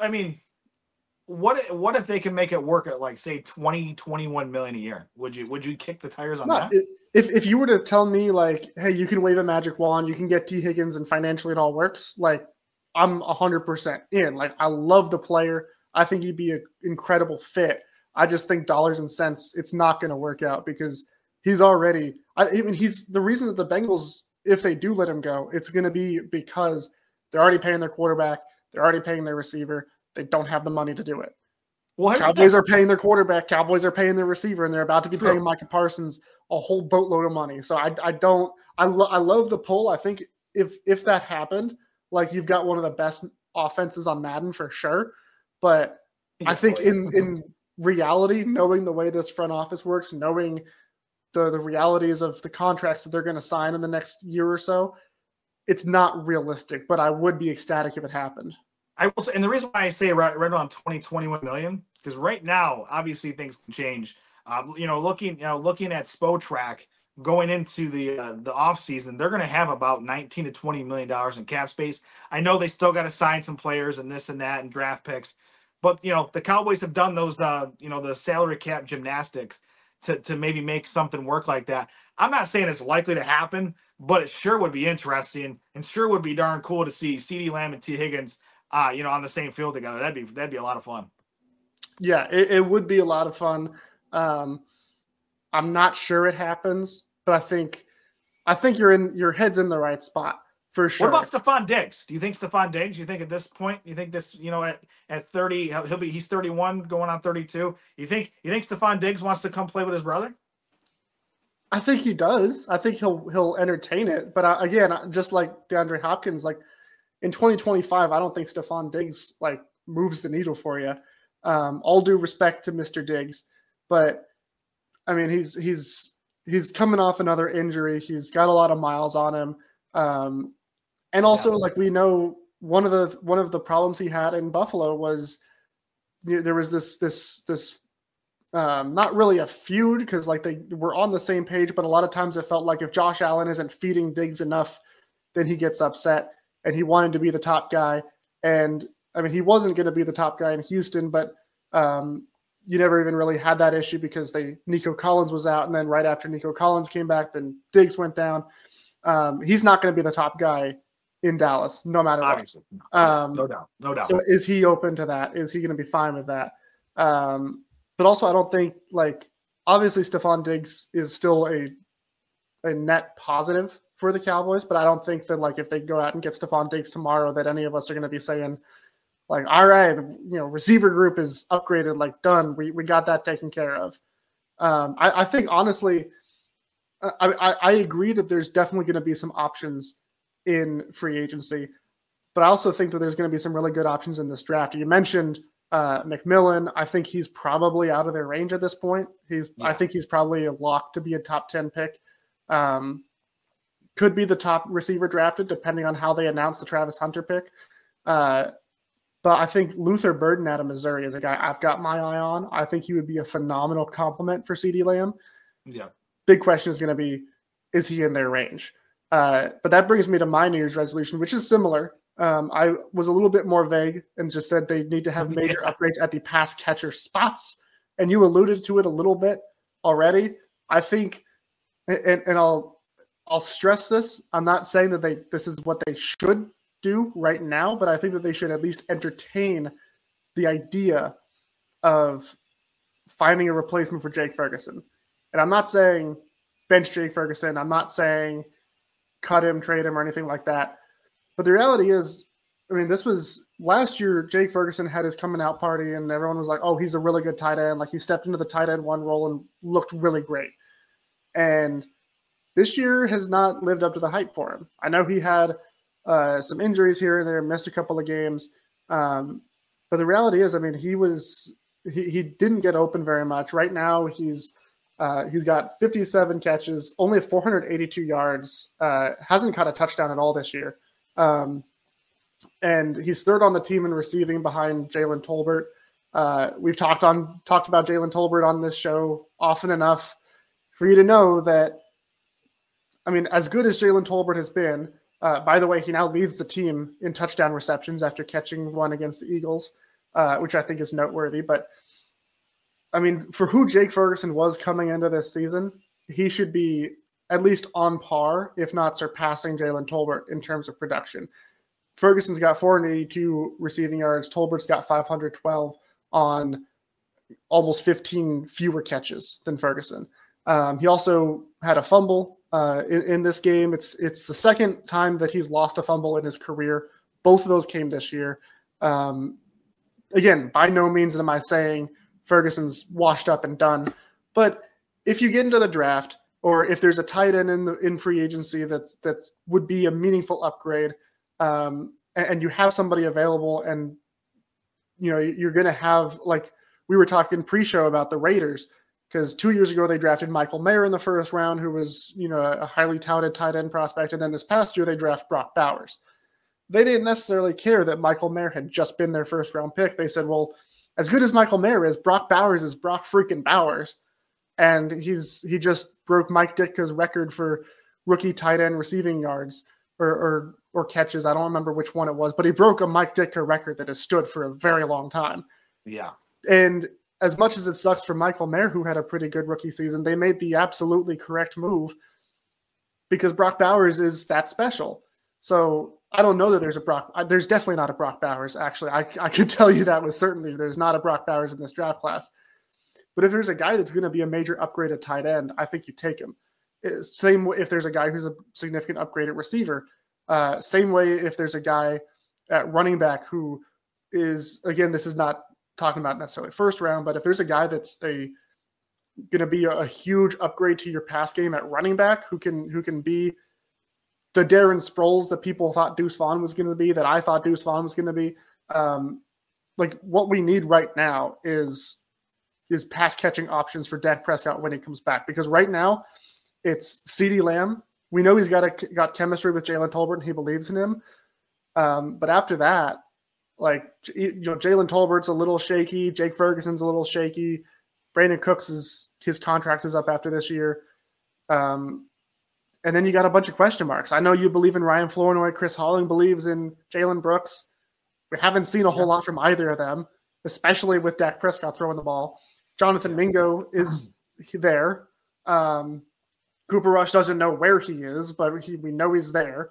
if they can make it work at like, say, 20-21 million a year? Would you kick the tires on that? If you were to tell me like, hey, you can wave a magic wand, you can get T. Higgins and financially it all works, like, I'm 100% in. Like, I love the player. I think he'd be an incredible fit. I just think dollars and cents, it's not going to work out because he's already. I mean, he's the reason that the Bengals, if they do let him go, it's going to be because they're already paying their quarterback, they're already paying their receiver. They don't have the money to do it. Well, Cowboys are paying their quarterback, Cowboys are paying their receiver, and they're about to be paying Micah Parsons a whole boatload of money. So I love the pull. I think if that happened, like, you've got one of the best offenses on Madden for sure. But I think in reality, knowing the way this front office works, knowing the realities of the contracts that they're going to sign in the next year or so, it's not realistic. But I would be ecstatic if it happened. I will say, and the reason why I say right around 20-21 million, because right now, obviously things can change. Looking at Spotrac going into the off season, they're going to have about $19 to $20 million in cap space. I know they still got to sign some players and this and that and draft picks, but the Cowboys have done those the salary cap gymnastics to maybe make something work like that. I'm not saying it's likely to happen, but it sure would be interesting and sure would be darn cool to see CeeDee Lamb and T. Higgins on the same field together. That'd be a lot of fun. Yeah, it would be a lot of fun. I'm not sure it happens, but I think your head's in the right spot for sure. What about Stephon Diggs? Do you think Stephon Diggs? You think at this point, at 30, he's 31 going on 32. You think Stephon Diggs wants to come play with his brother? I think he does. I think he'll entertain it. But again, just like DeAndre Hopkins, like in 2025, I don't think Stephon Diggs like moves the needle for you. All due respect to Mr. Diggs, but I mean he's coming off another injury. He's got a lot of miles on him, and also like we know one of the problems he had in Buffalo was there was this not really a feud because like they were on the same page, but a lot of times it felt like if Josh Allen isn't feeding Diggs enough, then he gets upset, and he wanted to be the top guy. And I mean, he wasn't going to be the top guy in Houston, but you never even really had that issue because Nico Collins was out, and then right after Nico Collins came back, then Diggs went down. He's not going to be the top guy in Dallas, no matter what. Obviously. No doubt. So is he open to that? Is he going to be fine with that? But also, I don't think obviously Stephon Diggs is still a net positive for the Cowboys, but I don't think that if they go out and get Stephon Diggs tomorrow, that any of us are going to be saying all right, receiver group is upgraded, done. We got that taken care of. I think honestly, I agree that there's definitely going to be some options in free agency, but I also think that there's going to be some really good options in this draft. You mentioned McMillan. I think he's probably out of their range at this point. I think he's probably a lock to be a top 10 pick. Could be the top receiver drafted, depending on how they announce the Travis Hunter pick. But I think Luther Burden out of Missouri is a guy I've got my eye on. I think he would be a phenomenal complement for CeeDee Lamb. Yeah. Big question is going to be, is he in their range? But that brings me to my New Year's resolution, which is similar. I was a little bit more vague and just said they need to have major upgrades at the pass catcher spots. And you alluded to it a little bit already. I think, and I'll stress this, I'm not saying that this is what they should do right now, but I think that they should at least entertain the idea of finding a replacement for Jake Ferguson. And I'm not saying bench Jake Ferguson. I'm not saying cut him, trade him, or anything like that. But the reality is, I mean, this was last year. Jake Ferguson had his coming out party, and everyone was like, "Oh, he's a really good tight end." He stepped into the tight end one role and looked really great. And this year has not lived up to the hype for him. I know he had some injuries here and there, missed a couple of games. But the reality is, I mean, he didn't get open very much. Right now, he's got 57 catches, only 482 yards, hasn't caught a touchdown at all this year. And he's third on the team in receiving behind Jalen Tolbert. We've talked about Jalen Tolbert on this show often enough for you to know that, I mean, as good as Jalen Tolbert has been, by the way, he now leads the team in touchdown receptions after catching one against the Eagles, which I think is noteworthy. But, I mean, for who Jake Ferguson was coming into this season, he should be at least on par, if not surpassing Jalen Tolbert in terms of production. Ferguson's got 482 receiving yards. Tolbert's got 512 on almost 15 fewer catches than Ferguson. He also had a fumble in this game. It's the second time that he's lost a fumble in his career. Both of those came this year. Again, by no means am I saying Ferguson's washed up and done, but if you get into the draft, or if there's a tight end in free agency that would be a meaningful upgrade, and you have somebody available, and you're going to have, like we were talking pre-show about the Raiders, because 2 years ago they drafted Michael Mayer in the first round, who was a highly touted tight end prospect, and then this past year they draft Brock Bowers. They didn't necessarily care that Michael Mayer had just been their first round pick. They said, well, as good as Michael Mayer is, Brock Bowers is Brock freaking Bowers. And he just broke Mike Ditka's record for rookie tight end receiving yards or catches. I don't remember which one it was, but he broke a Mike Ditka record that has stood for a very long time. Yeah. And as much as it sucks for Michael Mayer, who had a pretty good rookie season, they made the absolutely correct move because Brock Bowers is that special. So I don't know that there's definitely not a Brock Bowers. Actually, I could tell you that with certainty. There's not a Brock Bowers in this draft class. But if there's a guy that's going to be a major upgrade at tight end, I think you take him. Same way if there's a guy who's a significant upgrade at receiver. Same way if there's a guy at running back who is, again, this is not talking about necessarily first round, but if there's a guy that's going to be a huge upgrade to your pass game at running back who can be the Darren Sproles that people thought Deuce Vaughn was going to be, that I thought Deuce Vaughn was going to be. Like what we need right now is pass catching options for Dak Prescott when he comes back. Because right now it's CeeDee Lamb. We know he's got chemistry with Jalen Tolbert and he believes in him. But after that, like, Jalen Tolbert's a little shaky. Jake Ferguson's a little shaky. Brandon Cooks his contract is up after this year. And then you got a bunch of question marks. I know you believe in Ryan Flournoy. Chris Holling believes in Jalen Brooks. We haven't seen a whole lot from either of them, especially with Dak Prescott throwing the ball. Jonathan Mingo is there. Cooper Rush doesn't know where he is, but we know he's there.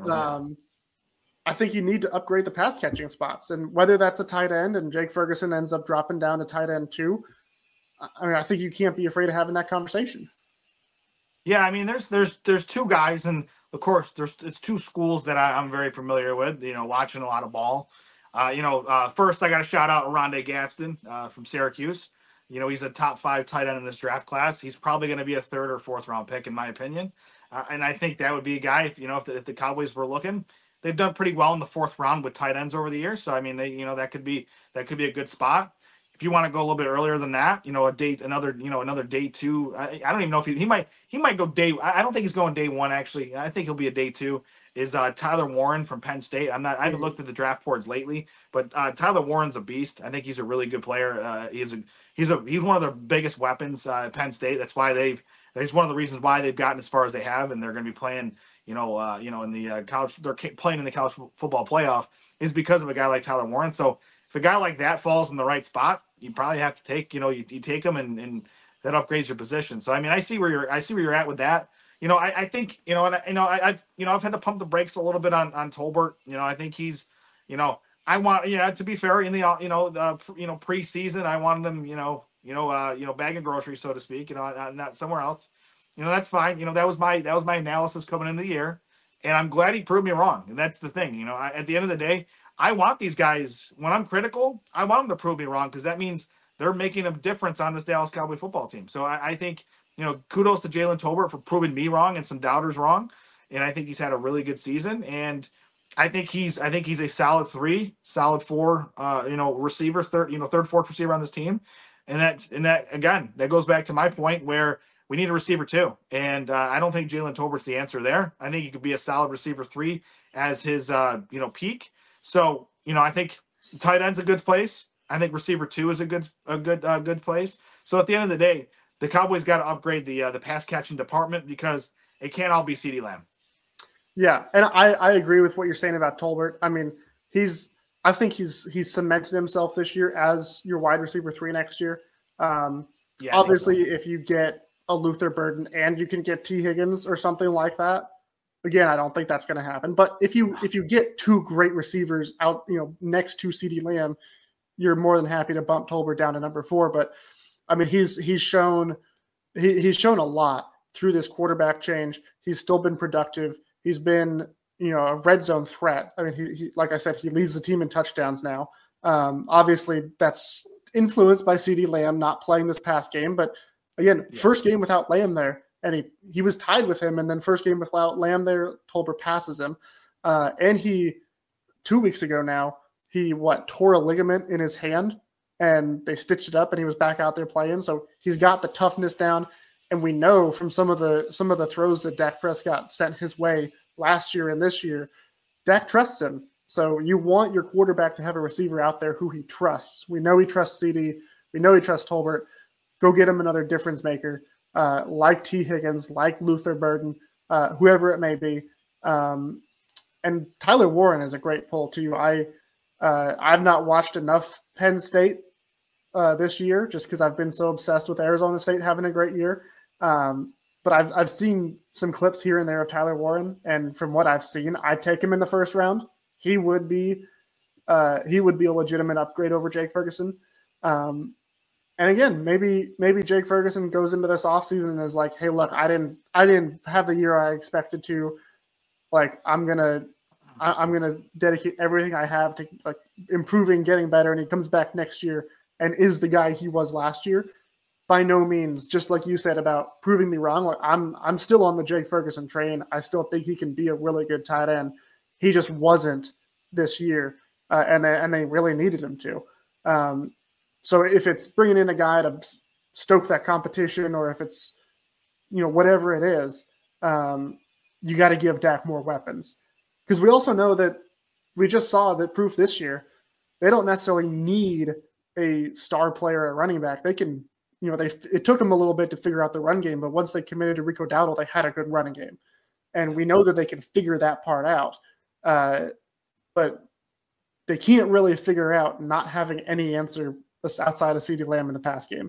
I think you need to upgrade the pass catching spots, and whether that's a tight end and Jake Ferguson ends up dropping down to tight end too. I mean, I think you can't be afraid of having that conversation. Yeah, I mean, there's two guys, and of course, it's two schools that I'm very familiar with. Watching a lot of ball. First I got to shout out Rondé Gaston from Syracuse. He's a top 5 tight end in this draft class. He's probably going to be a 3rd or 4th round pick, in my opinion. And I think that would be a guy if the Cowboys were looking. They've done pretty well in the 4th round with tight ends over the years. So I mean, that could be a good spot. If you want to go a little bit earlier than that, another day 2. I don't even know if he might go day. I don't think he's going day 1 actually. I think he'll be a day 2. Is Tyler Warren from Penn State. I haven't looked at the draft boards lately, but Tyler Warren's a beast. I think he's a really good player. He's one of their biggest weapons at Penn State. That's why there's one of the reasons why they've gotten as far as they have, and they're going to be playing in the college. They're playing in the college football playoff is because of a guy like Tyler Warren. So if a guy like that falls in the right spot, you probably have to take you take him and that upgrades your position. So I mean, I see where you're at with that. I think I've had to pump the brakes a little bit on Tolbert. I think he's, I want, to be fair, in the preseason, I wanted him, bagging groceries, so to speak, not somewhere else. That's fine. That was my analysis coming into the year, and I'm glad he proved me wrong. And that's the thing. At the end of the day, I want these guys, when I'm critical, I want them to prove me wrong, because that means they're making a difference on this Dallas Cowboy football team. So I think. Kudos to Jalen Tolbert for proving me wrong and some doubters wrong. And I think he's had a really good season. And I think he's a solid 3, solid 4, receiver, third, 4th receiver on this team. And that again, that goes back to my point where we need a receiver too. And I don't think Jalen Tolbert's the answer there. I think he could be a solid receiver 3 as his, peak. So, I think tight end's a good place. I think receiver 2 is a good place. So at the end of the day, the Cowboys got to upgrade the pass catching department, because it can't all be CeeDee Lamb. Yeah, and I agree with what you're saying about Tolbert. I mean, I think he's cemented himself this year as your wide receiver 3 next year. Obviously, if you get a Luther Burden and you can get T. Higgins or something like that, Again, I don't think that's going to happen. But if you get two great receivers out, next to CeeDee Lamb, you're more than happy to bump Tolbert down to number 4. But I mean, he's shown a lot through this quarterback change. He's still been productive. He's been a red zone threat. I mean, he like I said, he leads the team in touchdowns now. Obviously, that's influenced by CeeDee Lamb not playing this past game. But again, first game without Lamb there. And he was tied with him, and then first game without Lamb there, Tolbert passes him. And 2 weeks ago now, he tore a ligament in his hand, and they stitched it up, and he was back out there playing. So he's got the toughness down, and we know from some of the throws that Dak Prescott sent his way last year and this year, Dak trusts him. So you want your quarterback to have a receiver out there who he trusts. We know he trusts CeeDee. We know he trusts Tolbert. Go get him another difference maker. Like T. Higgins, like Luther Burden, whoever it may be. And Tyler Warren is a great pull too. I've not watched enough Penn State this year just because I've been so obsessed with Arizona State having a great year. But I've seen some clips here and there of Tyler Warren, and from what I've seen, I'd take him in the first round. He would be a legitimate upgrade over Jake Ferguson. And again, maybe Jake Ferguson goes into this offseason and is like, hey, look, I didn't have the year I expected to. Like, I'm gonna dedicate everything I have to like improving, getting better, and he comes back next year and is the guy he was last year. By no means, just like you said about proving me wrong, like I'm still on the Jake Ferguson train. I still think he can be a really good tight end. He just wasn't this year, and they really needed him to. So if it's bringing in a guy to stoke that competition, or if it's, whatever it is, you got to give Dak more weapons. Because we also know that we just saw that proof this year. They don't necessarily need a star player at running back. They can, it took them a little bit to figure out the run game, but once they committed to Rico Dowdle, they had a good running game. And we know that they can figure that part out. But they can't really figure out not having any answer outside of CeeDee Lamb in the pass game.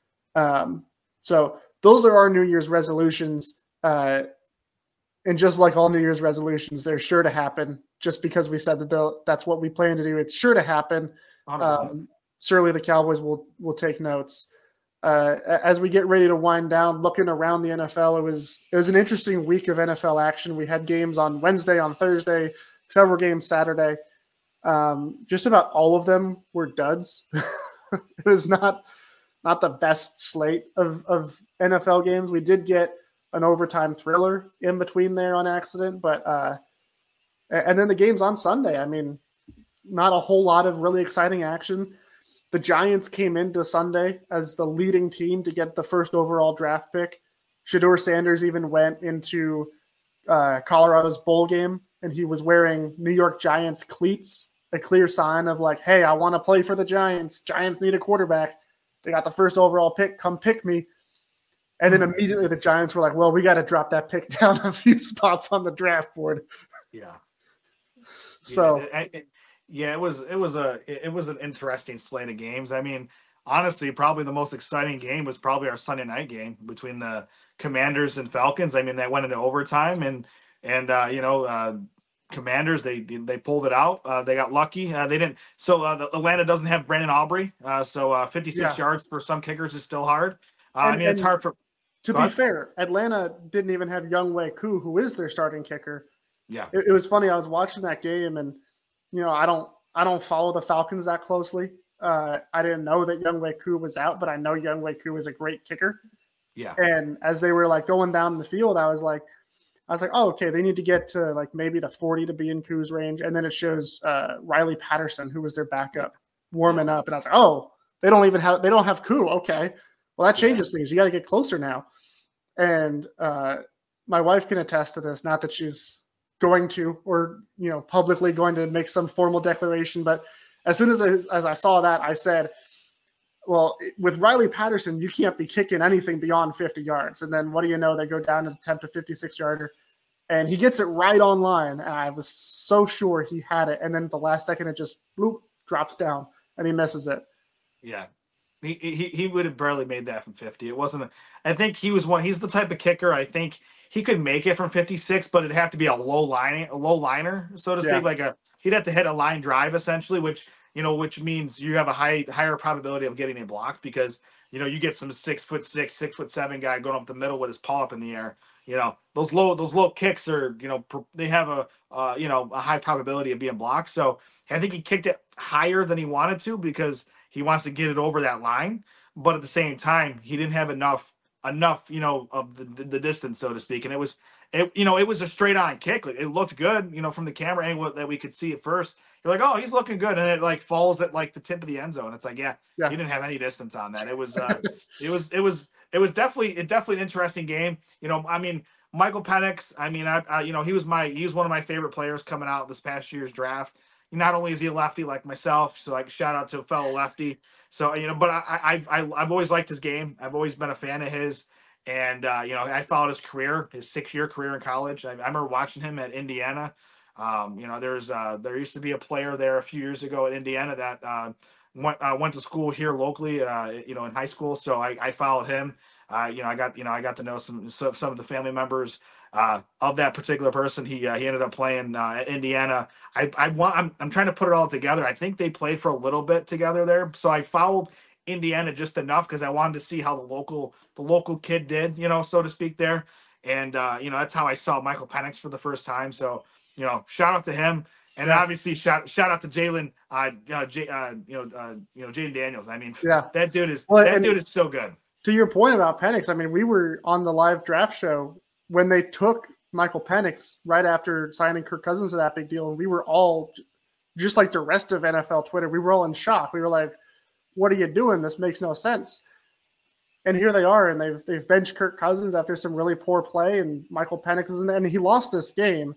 So those are our New Year's resolutions. And just like all New Year's resolutions, they're sure to happen just because we said that that's what we plan to do. It's sure to happen. Surely the Cowboys will take notes. As we get ready to wind down, looking around the NFL, it was an interesting week of NFL action. We had games on Wednesday, on Thursday, several games Saturday. Just about all of them were duds. It was not the best slate of NFL games. We did get an overtime thriller in between there on accident, but and then the games on Sunday. I mean, not a whole lot of really exciting action. The Giants came into Sunday as the leading team to get the first overall draft pick. Shedeur Sanders even went into Colorado's bowl game, and he was wearing New York Giants cleats, a clear sign of like, hey, I want to play for the Giants. Giants need a quarterback. They got the first overall pick. Come pick me. And then immediately the Giants were like, well, we got to drop that pick down a few spots on the draft board. Yeah. So it was an interesting slate of games. I mean, honestly, probably the most exciting game was probably our Sunday night game between the Commanders and Falcons. I mean, that went into overtime, and Commanders, they pulled it out. They got lucky. They didn't. So Atlanta doesn't have Brandon Aubrey. So 56 yards for some kickers is still hard. It's hard for. To be fair, Atlanta didn't even have Younghoe Koo, who is their starting kicker. Yeah, it was funny. I was watching that game, and I don't follow the Falcons that closely. I didn't know that Younghoe Koo was out, but I know Younghoe Koo is a great kicker. Yeah. And as they were like going down the field, I was like, oh, okay, they need to get to like maybe the 40 to be in Koo's range. And then it shows Riley Patterson, who was their backup, warming up. And I was like, oh, they don't have Koo. Okay. Well, that changes things. You got to get closer now. And my wife can attest to this, not that she's going to, or, publicly going to make some formal declaration. But as soon as I saw that, I said, well, with Riley Patterson, you can't be kicking anything beyond 50 yards. And then what do you know? They go down and attempt a 56-yarder. And he gets it right on line. And I was so sure he had it. And then at the last second, it just bloop, drops down and he misses it. Yeah. He would have barely made that from 50. It wasn't. I think he's the type of kicker. I think he could make it from 56, but it'd have to be a low liner, so to speak. Yeah. He'd have to hit a line drive essentially, which means you have a higher probability of getting a block because you get some 6'6", 6'7" guy going up the middle with his paw up in the air. Those low kicks are they have a high probability of being blocked. So I think he kicked it higher than he wanted to because he wants to get it over that line, but at the same time he didn't have enough of the distance, so to speak. And it was a straight on kick. Like, it looked good, from the camera angle that we could see at first. You're like, oh, he's looking good, and it like falls at like the tip of the end zone. It's like, yeah. He didn't have any distance on that. It was it was definitely an interesting game. I mean, Michael Penix, I mean, he was one of my favorite players coming out this past year's draft. Not only is he a lefty like myself, so like shout out to a fellow lefty. So but I've always liked his game. I've always been a fan of his, and I followed his career, his 6-year career in college. I remember watching him at Indiana. There used to be a player there a few years ago at Indiana that went to school here locally, in high school. So I followed him. I got to know some of the family members of that particular person. He ended up playing at Indiana. I'm trying to put it all together. I think they played for a little bit together there. So I followed Indiana just enough because I wanted to see how the local kid did, so to speak there. And that's how I saw Michael Penix for the first time. So shout out to him. And obviously, shout out to Jalen, Jaden Daniels. I mean, that dude is so good. To your point about Penix, I mean, we were on the live draft show when they took Michael Penix right after signing Kirk Cousins to that big deal, and we were all, just like the rest of NFL Twitter, we were all in shock. We were like, "What are you doing? This makes no sense." And here they are, and they've benched Kirk Cousins after some really poor play, and Michael Penix is in there, and he lost this game.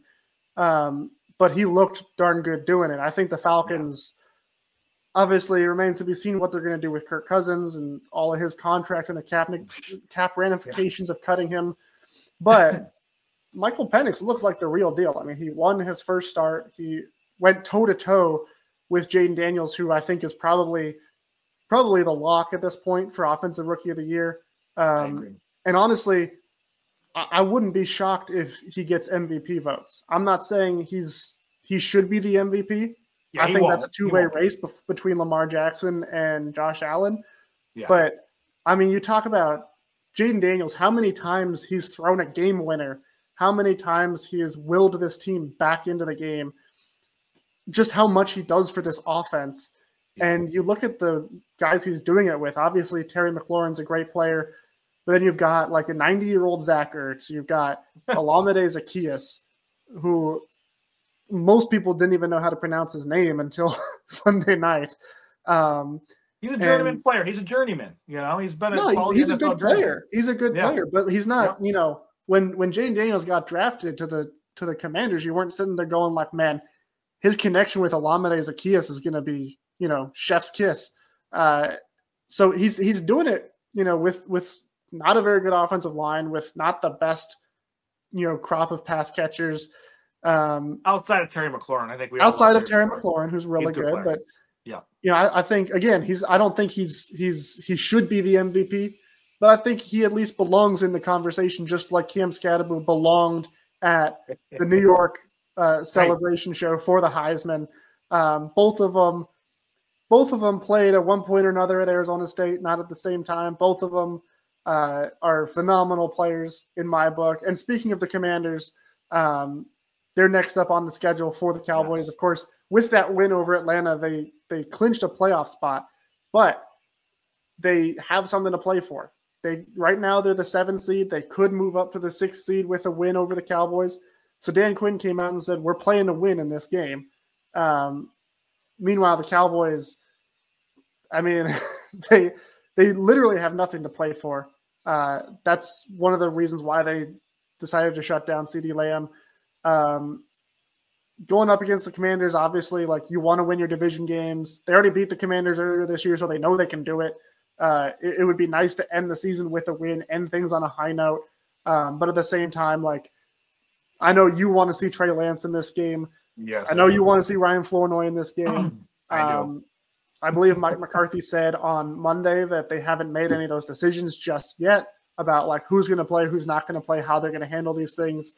But he looked darn good doing it. I think the Falcons, obviously, it remains to be seen what they're going to do with Kirk Cousins and all of his contract and the cap ramifications of cutting him. But Michael Penix looks like the real deal. I mean, he won his first start. He went toe-to-toe with Jaden Daniels, who I think is probably the lock at this point for Offensive Rookie of the Year. And honestly, I wouldn't be shocked if he gets MVP votes. I'm not saying he should be the MVP. Yeah, I think that's a two-way race between Lamar Jackson and Josh Allen. Yeah. But, I mean, you talk about Jaden Daniels, how many times he's thrown a game winner, how many times he has willed this team back into the game, just how much he does for this offense. Yeah. And you look at the guys he's doing it with. Obviously, Terry McLaurin's a great player. But then you've got like a 90-year-old Zach Ertz. You've got Olamide Zaccheaus, who most people didn't even know how to pronounce his name until Sunday night. He's a journeyman player. He's a journeyman. He's been he's a good player. He's a good player, but he's not. When Jaden Daniels got drafted to the Commanders, you weren't sitting there going like, man, his connection with Olamide Zaccheaus is going to be chef's kiss. So he's doing it with not a very good offensive line, with not the best, crop of pass catchers. Outside of Terry McLaurin, I think outside of Terry McLaurin, who's really good, but I think again, I don't think he should be the MVP, but I think he at least belongs in the conversation, just like Cam Skattebo belonged at the New York celebration show for the Heisman. Both of them played at one point or another at Arizona State, not at the same time. Both of them are phenomenal players in my book. And speaking of the Commanders, they're next up on the schedule for the Cowboys. Yes. Of course, with that win over Atlanta, they clinched a playoff spot, but they have something to play for. Right now they're the 7th seed. They could move up to the 6th seed with a win over the Cowboys. So Dan Quinn came out and said, we're playing to win in this game. Meanwhile, the Cowboys, I mean, they literally have nothing to play for. That's one of the reasons why they decided to shut down CeeDee Lamb. Going up against the Commanders, obviously, like, you want to win your division games. They already beat the Commanders earlier this year, so they know they can do it. It would be nice to end the season with a win, end things on a high note. But at the same time, like, I know you want to see Trey Lance in this game. Yes. I know you want to see Ryan Flournoy in this game. I do. I believe Mike McCarthy said on Monday that they haven't made any of those decisions just yet. about like who's going to play, who's not going to play, how they're going to handle these things.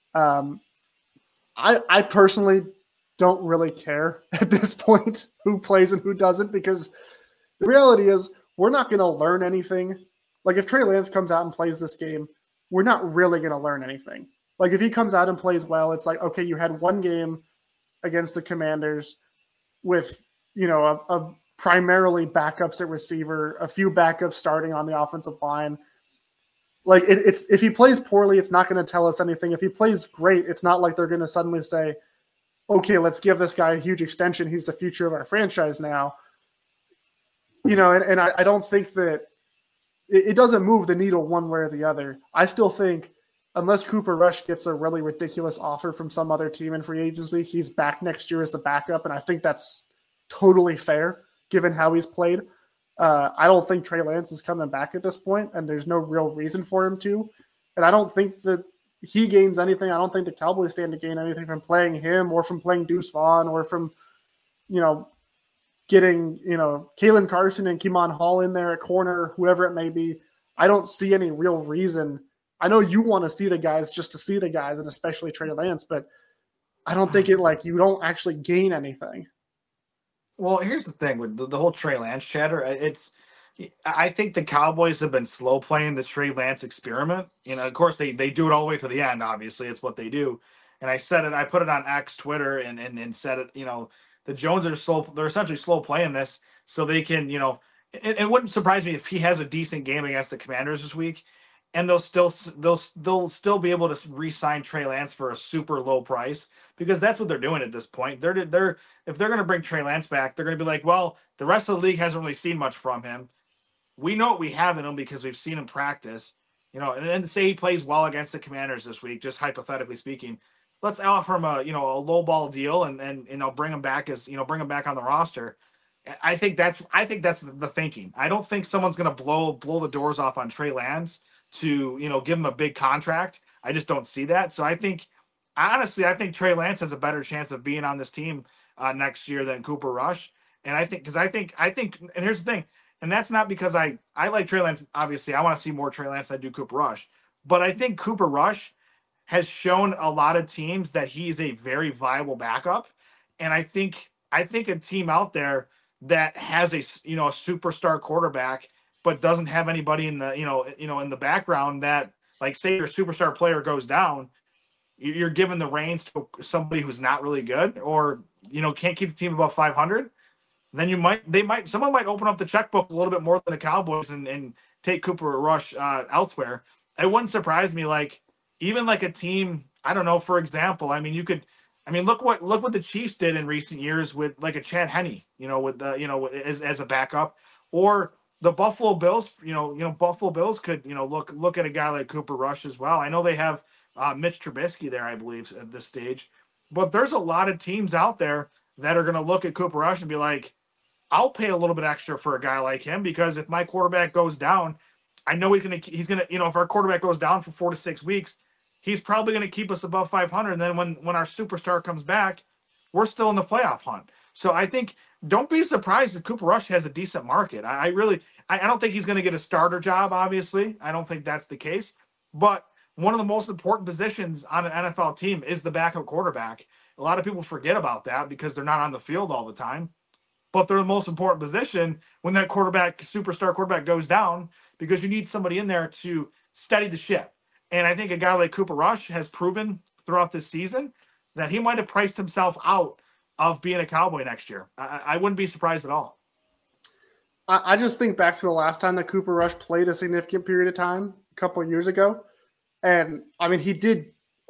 I personally don't really care at this point who plays and who doesn't, because the reality is we're not going to learn anything. Like if Trey Lance comes out and plays this game, we're not really going to learn anything. Like if he comes out and plays well, it's like, okay, you had one game against the Commanders with, a primarily backups at receiver, a few backups starting on the offensive line. Like it's if he plays poorly, it's not going to tell us anything. If he plays great, it's not like they're going to suddenly say, okay, let's give this guy a huge extension. He's the future of our franchise now. And I don't think that it doesn't move the needle one way or the other. I still think unless Cooper Rush gets a really ridiculous offer from some other team in free agency, he's back next year as the backup. And I think that's totally fair given how he's played. I don't think Trey Lance is coming back at this point, and there's no real reason for him to. And I don't think that he gains anything. I don't think the Cowboys stand to gain anything from playing him or from playing Deuce Vaughn or from, getting, Kalen Carson and Keemon Hall in there at corner, whoever it may be. I don't see any real reason. I know you want to see the guys just to see the guys, and especially Trey Lance, but I don't think you don't actually gain anything. Well, here's the thing with the whole Trey Lance chatter. I think the Cowboys have been slow playing the Trey Lance experiment. Of course, they do it all the way to the end. Obviously, it's what they do. And I said it. I put it on X, Twitter, and said it. The Jones are slow. They're essentially slow playing this, so they can. It wouldn't surprise me if he has a decent game against the Commanders this week, and they'll still be able to re-sign Trey Lance for a super low price, because that's what they're doing at this point. If they're going to bring Trey Lance back, they're going to be like, well, the rest of the league hasn't really seen much from him. We know what we have in him because we've seen him practice, and then say he plays well against the Commanders this week, just hypothetically speaking. Let's offer him a low ball deal and bring him back bring him back on the roster. I think that's the thinking. I don't think someone's going to blow the doors off on Trey Lance to give him a big contract. I just don't see that. So I think Trey Lance has a better chance of being on this team next year than Cooper Rush. And I think and here's the thing, and that's not because I like Trey Lance. Obviously, I want to see more Trey Lance than I do Cooper Rush. But I think Cooper Rush has shown a lot of teams that he's a very viable backup. And I think a team out there that has a superstar quarterback but doesn't have anybody in the in the background that, like, say your superstar player goes down, you're giving the reins to somebody who's not really good or can't keep the team above 500. Then someone might open up the checkbook a little bit more than the Cowboys and take Cooper Rush elsewhere. It wouldn't surprise me, like even like a team, I don't know, for example, look what the Chiefs did in recent years with like a Chad Henne, with the as a backup, or the Buffalo Bills. Buffalo Bills could look at a guy like Cooper Rush as well. I know they have Mitch Trubisky there, I believe, at this stage, but there's a lot of teams out there that are going to look at Cooper Rush and be like, I'll pay a little bit extra for a guy like him, because if my quarterback goes down, I know he's gonna if our quarterback goes down for 4 to 6 weeks, he's probably going to keep us above 500. And then when our superstar comes back, we're still in the playoff hunt. So I think don't be surprised if Cooper Rush has a decent market. I don't think he's going to get a starter job, obviously. I don't think that's the case. But one of the most important positions on an NFL team is the backup quarterback. A lot of people forget about that because they're not on the field all the time. But they're the most important position when that superstar quarterback goes down, because you need somebody in there to steady the ship. And I think a guy like Cooper Rush has proven throughout this season that he might have priced himself out of being a Cowboy next year. I wouldn't be surprised at all. I just think back to the last time that Cooper Rush played a significant period of time a couple of years ago. And, he did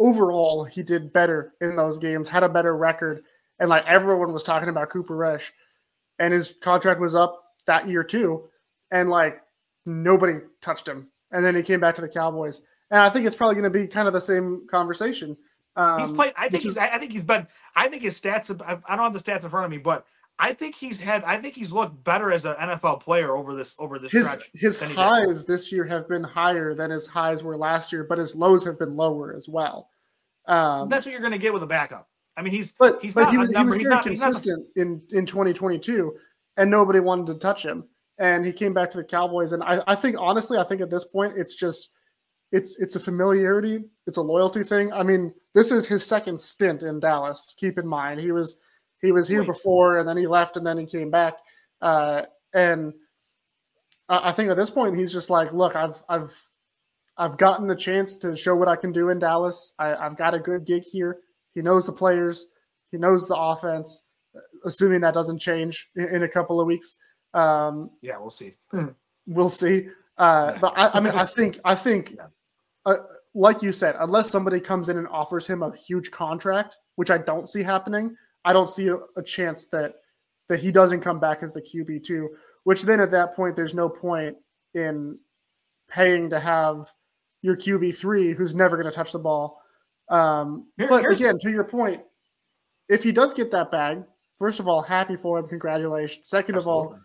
better in those games, had a better record. And, everyone was talking about Cooper Rush. And his contract was up that year, too. And, nobody touched him. And then he came back to the Cowboys. And I think it's probably going to be kind of the same conversation. He's played. I think his stats. I don't have the stats in front of me, but I think he's looked better as an NFL player over this stretch. His highs this year have been higher than his highs were last year, but his lows have been lower as well. That's what you're going to get with a backup. He's very consistent in 2022, and nobody wanted to touch him. and he came back to the Cowboys. And I think, honestly, I think at this point, it's a familiarity. It's a loyalty thing. I mean, this is his second stint in Dallas. Keep in mind, he was here before, and then he left, and then he came back. And I think at this point, he's just like, look, I've gotten the chance to show what I can do in Dallas. I've got a good gig here. He knows the players. He knows the offense, assuming that doesn't change in a couple of weeks. Yeah, we'll see. We'll see. But I mean, I think, like you said, unless somebody comes in and offers him a huge contract, which I don't see happening, I don't see a chance that he doesn't come back as the QB2, which then at that point, there's no point in paying to have your QB3 who's never going to touch the ball. But again, to your point, if he does get that bag, first of all, happy for him. Congratulations. Second of all,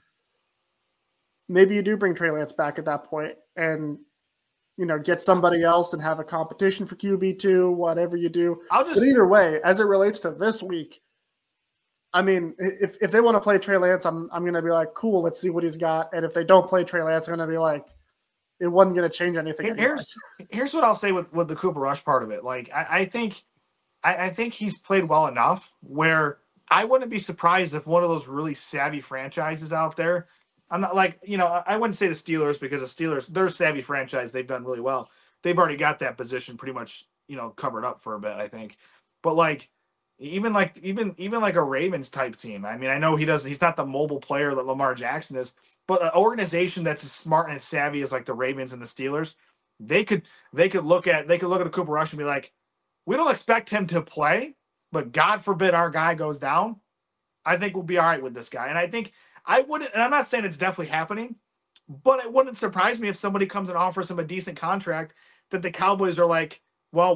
maybe you do bring Trey Lance back at that point and, get somebody else and have a competition for QB2, whatever you do. But either way, as it relates to this week, I mean, if they want to play Trey Lance, I'm going to be like, cool, let's see what he's got. And if they don't play Trey Lance, I'm going to be like, it wasn't going to change anything. Here's what I'll say with the Cooper Rush part of it. Like, I think he's played well enough where I wouldn't be surprised if one of those really savvy franchises out there, I'm not like, I wouldn't say the Steelers because the Steelers, they're a savvy franchise. They've done really well. They've already got that position pretty much, covered up for a bit, I think. But even like a Ravens type team. I mean, I know he's not the mobile player that Lamar Jackson is, but an organization that's as smart and as savvy as like the Ravens and the Steelers, they could look at a Cooper Rush and be like, we don't expect him to play, but God forbid our guy goes down. I think we'll be all right with this guy. And I think I wouldn't, and I'm not saying it's definitely happening, but it wouldn't surprise me if somebody comes and offers him a decent contract that the Cowboys are like, well,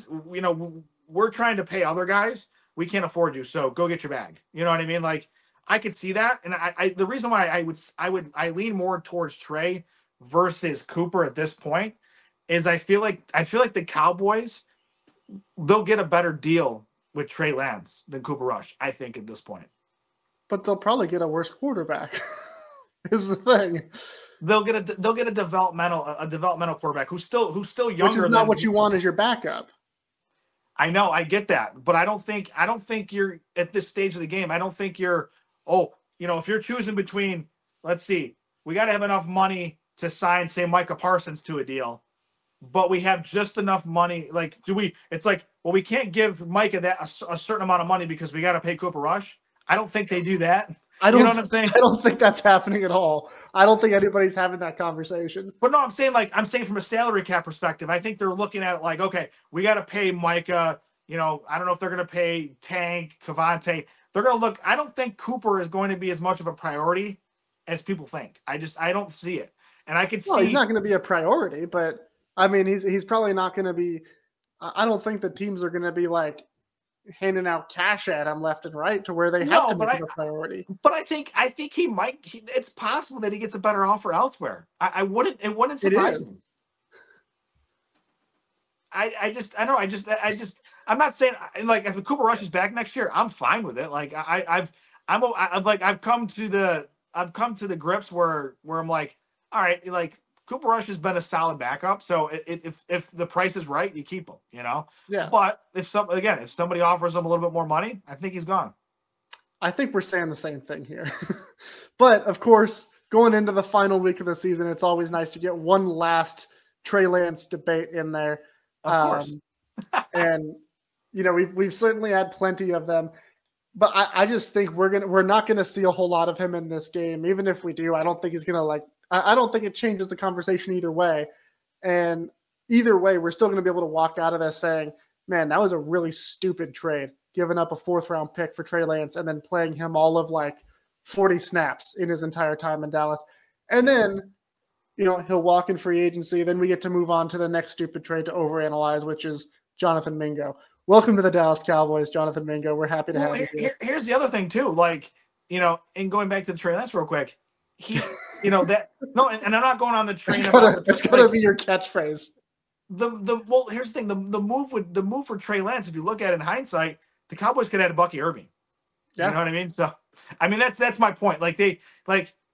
we're trying to pay other guys. We can't afford you. So go get your bag. You know what I mean? Like, I could see that. And I the reason why I lean more towards Trey versus Cooper at this point is I feel like the Cowboys, they'll get a better deal with Trey Lance than Cooper Rush, I think, at this point. But they'll probably get a worse quarterback. Is the thing. They'll get a developmental quarterback who's still younger. Which is not what you want as your backup. I know, I get that, but I don't think you're at this stage of the game. I don't think you're. If you're choosing between, let's see, we got to have enough money to sign, say, Micah Parsons to a deal, but we have just enough money. Like, it's like, well, we can't give Micah a certain amount of money because we got to pay Cooper Rush. I don't think they do that. You know what I'm saying? I don't think that's happening at all. I don't think anybody's having that conversation. But no, I'm saying from a salary cap perspective, I think they're looking at it like, okay, we got to pay Micah. I don't know if they're going to pay Tank, Cavante. They're going to look. I don't think Cooper is going to be as much of a priority as people think. I don't see it. And I could see. Well, he's not going to be a priority, but I mean, he's probably not going to be. I don't think the teams are going to be like handing out cash at him left and right to where they have to make it a priority. But I think he might. It's possible that he gets a better offer elsewhere. It wouldn't surprise me. I'm not saying like if Cooper Rush is back next year, I'm fine with it. Like I've come to the grips where I'm like, all right, like Cooper Rush has been a solid backup. So if the price is right, you keep him, Yeah. But if somebody offers him a little bit more money, I think he's gone. I think we're saying the same thing here. But of course, going into the final week of the season, it's always nice to get one last Trey Lance debate in there. Of course. And we've certainly had plenty of them, but I just think we're not gonna see a whole lot of him in this game. Even if we do, I don't think he's gonna I don't think it changes the conversation either way. And either way, we're still gonna be able to walk out of this saying, man, that was a really stupid trade, giving up a 4th-round pick for Trey Lance and then playing him all of 40 snaps in his entire time in Dallas. And then, he'll walk in free agency. Then we get to move on to the next stupid trade to overanalyze, which is Jonathan Mingo. Welcome to the Dallas Cowboys, Jonathan Mingo. We're happy to have you here. Here's the other thing too, and going back to the Trey Lance real quick, and I'm not going on the train. That's gotta be your catchphrase. Here's the thing: the move for Trey Lance. If you look at it in hindsight, the Cowboys could have had Bucky Irving. Yeah. You know what I mean? So, I mean that's my point. If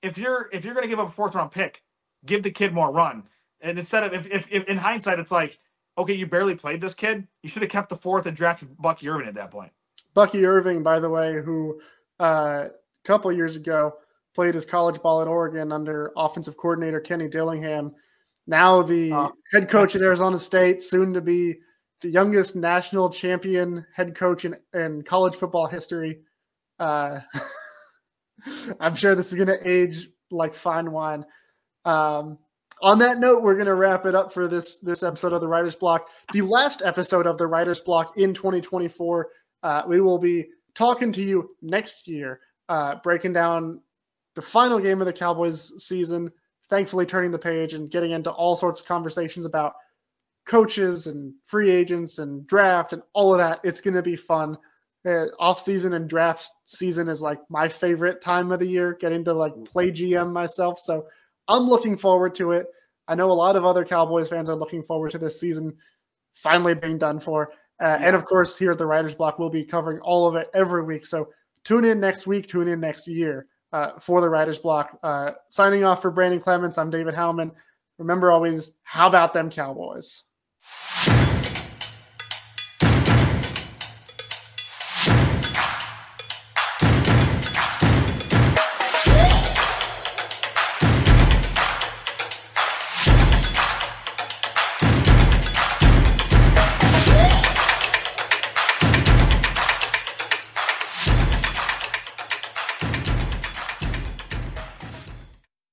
if you're going to give up a 4th-round pick, give the kid more run. And instead of if in hindsight, it's like, okay, you barely played this kid. You should have kept the 4th and drafted Bucky Irving at that point. Bucky Irving, by the way, who a couple years ago played his college ball at Oregon under offensive coordinator Kenny Dillingham. Now the head coach at Arizona State, soon to be the youngest national champion head coach in college football history. I'm sure this is going to age like fine wine. On that note, we're going to wrap it up for this episode of the Writer's Block. The last episode of the Writer's Block in 2024. We will be talking to you next year, breaking down the final game of the Cowboys season, thankfully turning the page and getting into all sorts of conversations about coaches and free agents and draft and all of that. It's going to be fun. Off season and draft season is like my favorite time of the year, getting to like play GM myself. So I'm looking forward to it. I know a lot of other Cowboys fans are looking forward to this season finally being done for. And of course, here at the Writer's Block, we'll be covering all of it every week. So tune in next week, tune in next year for the Writer's Block. Signing off for Brandon Clements, I'm David Howman. Remember always, how about them Cowboys?